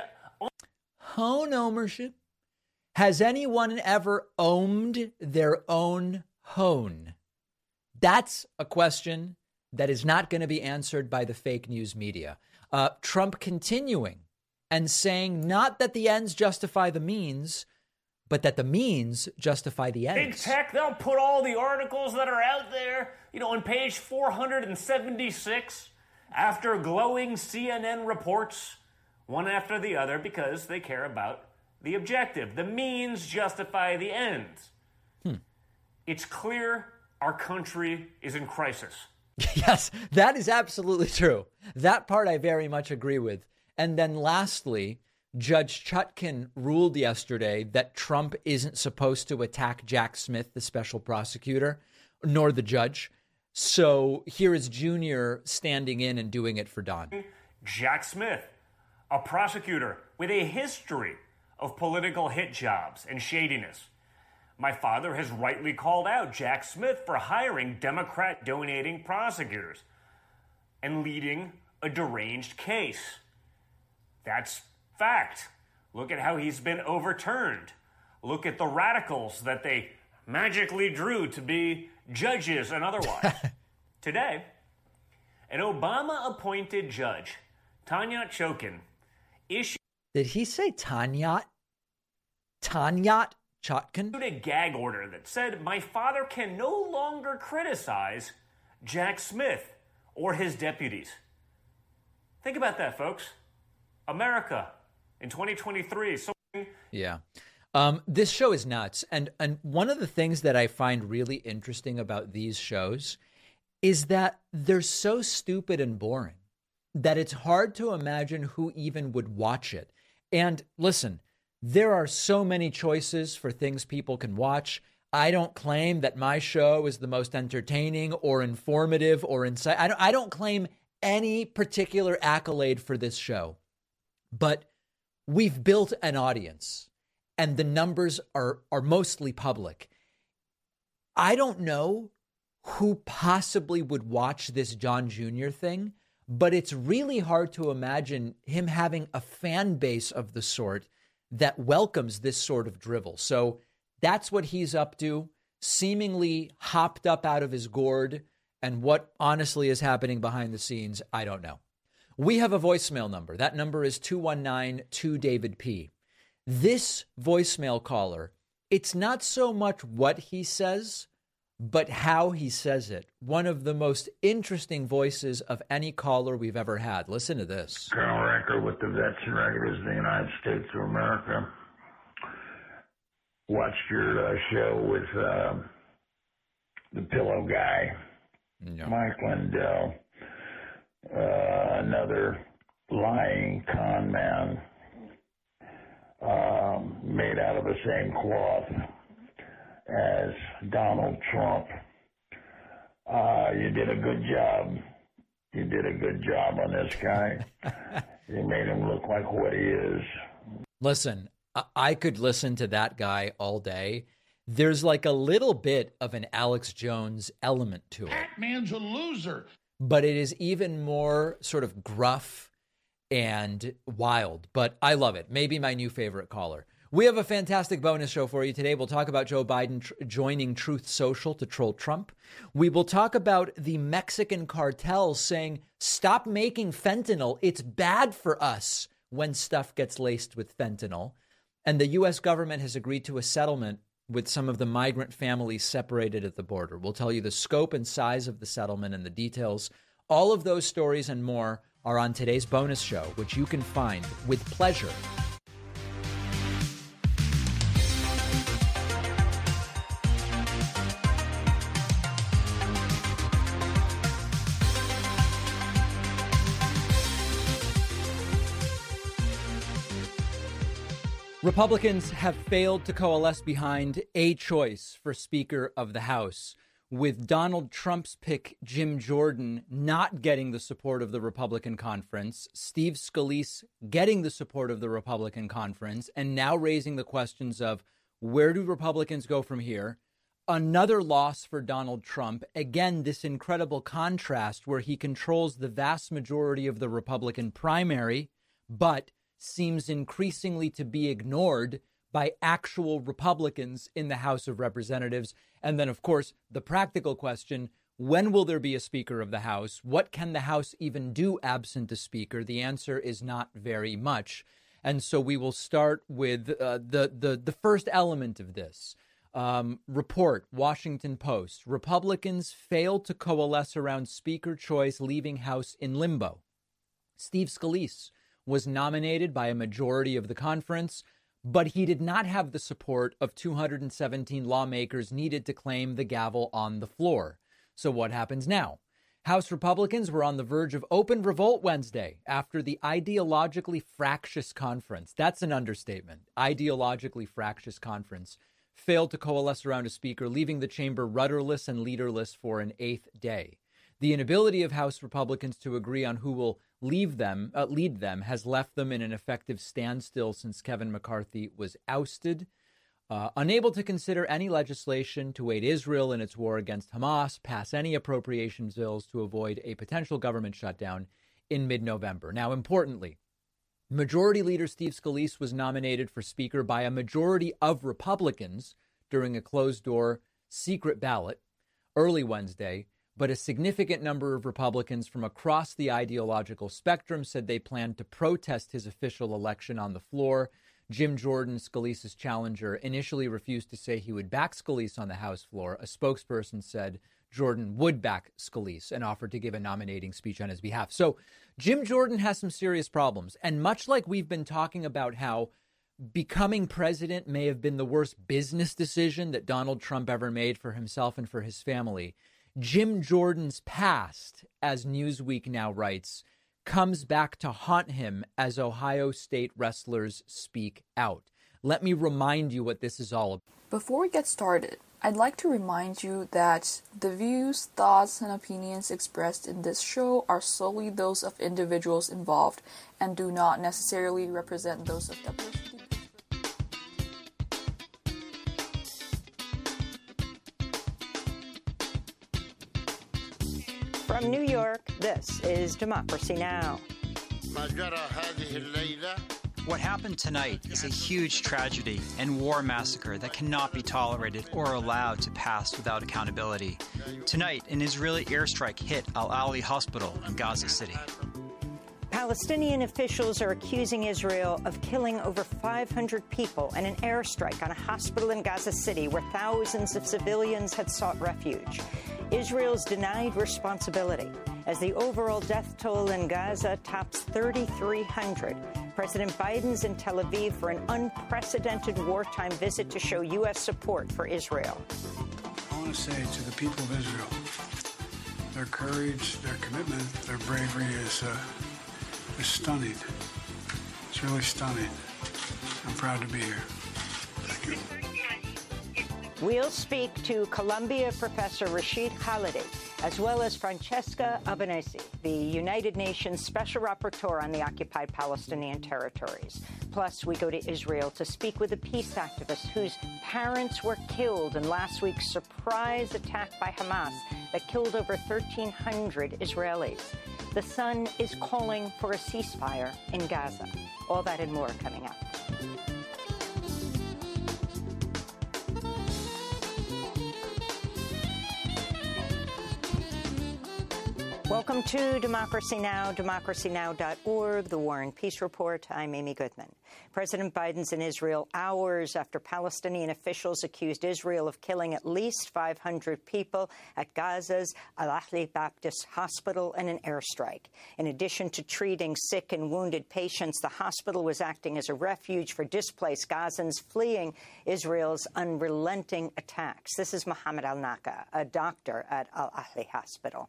Home ownership? Has anyone ever owned their own hone? That's a question that is not going to be answered by the fake news media. Uh, Trump continuing and saying not that the ends justify the means, but that the means justify the ends.
Big tech, they'll put all the articles that are out there, you know, on page four hundred seventy-six after glowing C N N reports, one after the other, because they care about the objective. The means justify the ends. Hmm. It's clear our country is in crisis.
Yes, that is absolutely true. That part I very much agree with. And then lastly, Judge Chutkan ruled yesterday that Trump isn't supposed to attack Jack Smith, the special prosecutor, nor the judge. So here is Junior standing in and doing it for Don.
Jack Smith, a prosecutor with a history of political hit jobs and shadiness. My father has rightly called out Jack Smith for hiring Democrat-donating prosecutors and leading a deranged case. That's fact. Look at how he's been overturned. Look at the radicals that they magically drew to be judges and otherwise. Today, an Obama-appointed judge, Tanya Chutkan, issued...
Did he say Tanya? Tanya Chutkan?
A gag order that said my father can no longer criticize Jack Smith or his deputies. Think about that, folks. America in twenty twenty-three. So-
yeah. Um, this show is nuts. And, and one of the things that I find really interesting about these shows is that they're so stupid and boring that it's hard to imagine who even would watch it. And listen, there are so many choices for things people can watch. I don't claim that my show is the most entertaining or informative or insight. I don't, I don't claim any particular accolade for this show, but we've built an audience and the numbers are, are mostly public. I don't know who possibly would watch this Don Junior thing, but it's really hard to imagine him having a fan base of the sort that welcomes this sort of drivel. So that's what he's up to, seemingly hopped up out of his gourd. And what honestly is happening behind the scenes, I don't know. We have a voicemail number. That number is two one nine two David P. This voicemail caller, it's not so much what he says, but how he says it. One of the most interesting voices of any caller we've ever had. Listen to this.
Colonel Recker with the Vets and Regulars of the United States of America. Watched your uh, show with uh, the Pillow Guy,
no.
Mike Lindell, uh, another lying con man um, made out of the same cloth as Donald Trump. Uh, you did a good job. You did a good job on this guy. You made him look like what he is.
Listen, I could listen to that guy all day. There's like a little bit of an Alex Jones element to it.
That man's a loser.
But it is even more sort of gruff and wild. But I love it. Maybe my new favorite caller. We have a fantastic bonus show for you today. We'll talk about Joe Biden tr- joining Truth Social to troll Trump. We will talk about the Mexican cartel saying, stop making fentanyl. It's bad for us when stuff gets laced with fentanyl. And the U S government has agreed to a settlement with some of the migrant families separated at the border. We'll tell you the scope and size of the settlement and the details. All of those stories and more are on today's bonus show, which you can find with pleasure. Republicans have failed to coalesce behind a choice for Speaker of the House, with Donald Trump's pick, Jim Jordan, not getting the support of the Republican conference, Steve Scalise getting the support of the Republican conference, and now raising the questions of where do Republicans go from here? Another loss for Donald Trump. Again, this incredible contrast where he controls the vast majority of the Republican primary, but seems increasingly to be ignored by actual Republicans in the House of Representatives. And then, of course, the practical question, when will there be a Speaker of the House? What can the House even do absent a Speaker? The answer is not very much. And so we will start with uh, the, the, the first element of this. Um, report, Washington Post. Republicans failed to coalesce around Speaker choice, leaving House in limbo. Steve Scalise was nominated by a majority of the conference, but he did not have the support of two hundred seventeen lawmakers needed to claim the gavel on the floor. So what happens now? House Republicans were on the verge of open revolt Wednesday after the ideologically fractious conference. That's an understatement. Ideologically fractious conference failed to coalesce around a speaker, leaving the chamber rudderless and leaderless for an eighth day. The inability of House Republicans to agree on who will leave them, uh, lead them has left them in an effective standstill since Kevin McCarthy was ousted. Uh, unable to consider any legislation to aid Israel in its war against Hamas, pass any appropriations bills to avoid a potential government shutdown in mid-November. Now, importantly, Majority Leader Steve Scalise was nominated for Speaker by a majority of Republicans during a closed-door secret ballot early Wednesday, but a significant number of Republicans from across the ideological spectrum said they planned to protest his official election on the floor. Jim Jordan, Scalise's challenger, initially refused to say he would back Scalise on the House floor. A spokesperson said Jordan would back Scalise and offered to give a nominating speech on his behalf. So Jim Jordan has some serious problems. And much like we've been talking about how becoming president may have been the worst business decision that Donald Trump ever made for himself and for his family, Jim Jordan's past, as Newsweek now writes, comes back to haunt him as Ohio State wrestlers speak out. Let me remind you what this is all about.
Before we get started, I'd like to remind you that the views, thoughts, and opinions expressed in this show are solely those of individuals involved and do not necessarily represent those of the person.
From New York, this is Democracy Now!
What happened tonight is a huge tragedy and war massacre that cannot be tolerated or allowed to pass without accountability. Tonight, an Israeli airstrike hit Al Ahli Hospital in Gaza City.
Palestinian officials are accusing Israel of killing over five hundred people in an airstrike on a hospital in Gaza City where thousands of civilians had sought refuge. Israel's denied responsibility as the overall death toll in Gaza tops thirty-three hundred. President Biden's in Tel Aviv for an unprecedented wartime visit to show U S support for Israel.
I want to say to the people of Israel, their courage, their commitment, their bravery is, uh, is stunning. It's really stunning. I'm proud to be here. Thank you.
We'll speak to Columbia professor Rashid Khalidi, as well as Francesca Albanese, the United Nations Special Rapporteur on the occupied Palestinian territories. Plus, we go to Israel to speak with a peace activist whose parents were killed in last week's surprise attack by Hamas that killed over thirteen hundred Israelis. The Sun is calling for a ceasefire in Gaza. All that and more coming up. Welcome to Democracy Now!, democracy now dot org, the War and Peace Report. I'm Amy Goodman. President Biden's in Israel hours after Palestinian officials accused Israel of killing at least five hundred people at Gaza's Al-Ahli Baptist Hospital in an airstrike. In addition to treating sick and wounded patients, the hospital was acting as a refuge for displaced Gazans fleeing Israel's unrelenting attacks. This is Mohammed Al-Naka, a doctor at Al-Ahli Hospital.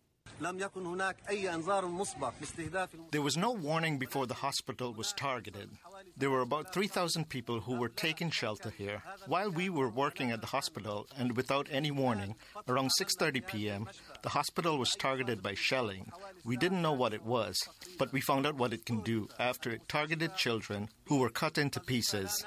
There was no warning before the hospital was targeted. There were about three thousand people who were taking shelter here. While we were working at the hospital, and without any warning, around six thirty p.m., the hospital was targeted by shelling. We didn't know what it was, but we found out what it can do after it targeted children who were cut into pieces.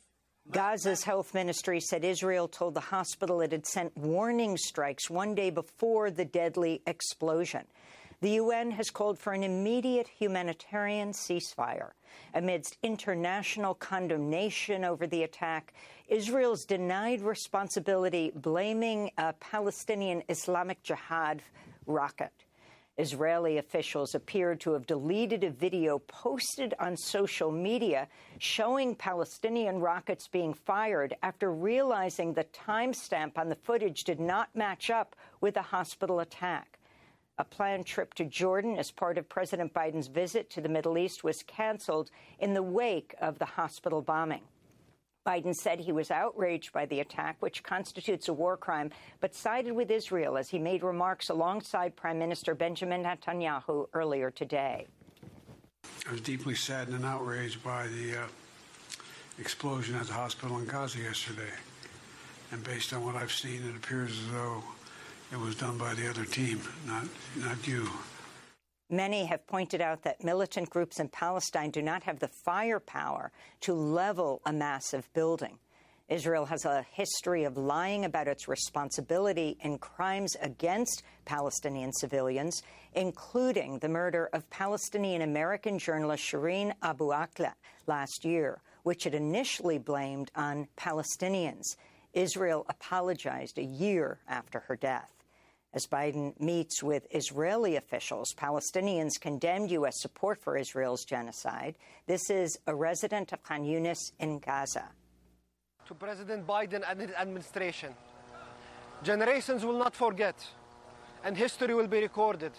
Gaza's health ministry said Israel told the hospital it had sent warning strikes one day before the deadly explosion. The U N has called for an immediate humanitarian ceasefire. Amidst international condemnation over the attack, Israel's denied responsibility, blaming a Palestinian Islamic Jihad rocket. Israeli officials appeared to have deleted a video posted on social media showing Palestinian rockets being fired after realizing the timestamp on the footage did not match up with the hospital attack. A planned trip to Jordan as part of President Biden's visit to the Middle East was canceled in the wake of the hospital bombing. Biden said he was outraged by the attack, which constitutes a war crime, but sided with Israel as he made remarks alongside Prime Minister Benjamin Netanyahu earlier today.
I was deeply saddened and outraged by the uh, explosion at the hospital in Gaza yesterday. And based on what I've seen, it appears as though it was done by the other team, not, not you.
Many have pointed out that militant groups in Palestine do not have the firepower to level a massive building. Israel has a history of lying about its responsibility in crimes against Palestinian civilians, including the murder of Palestinian-American journalist Shireen Abu Akleh last year, which it initially blamed on Palestinians. Israel apologized a year after her death. As Biden meets with Israeli officials, Palestinians condemned U S support for Israel's genocide. This is a resident of Khan Yunis in Gaza.
To President Biden and his administration, generations will not forget, and history will be recorded,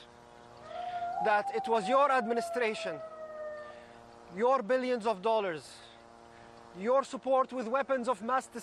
that it was your administration, your billions of dollars, your support with weapons of mass destruction,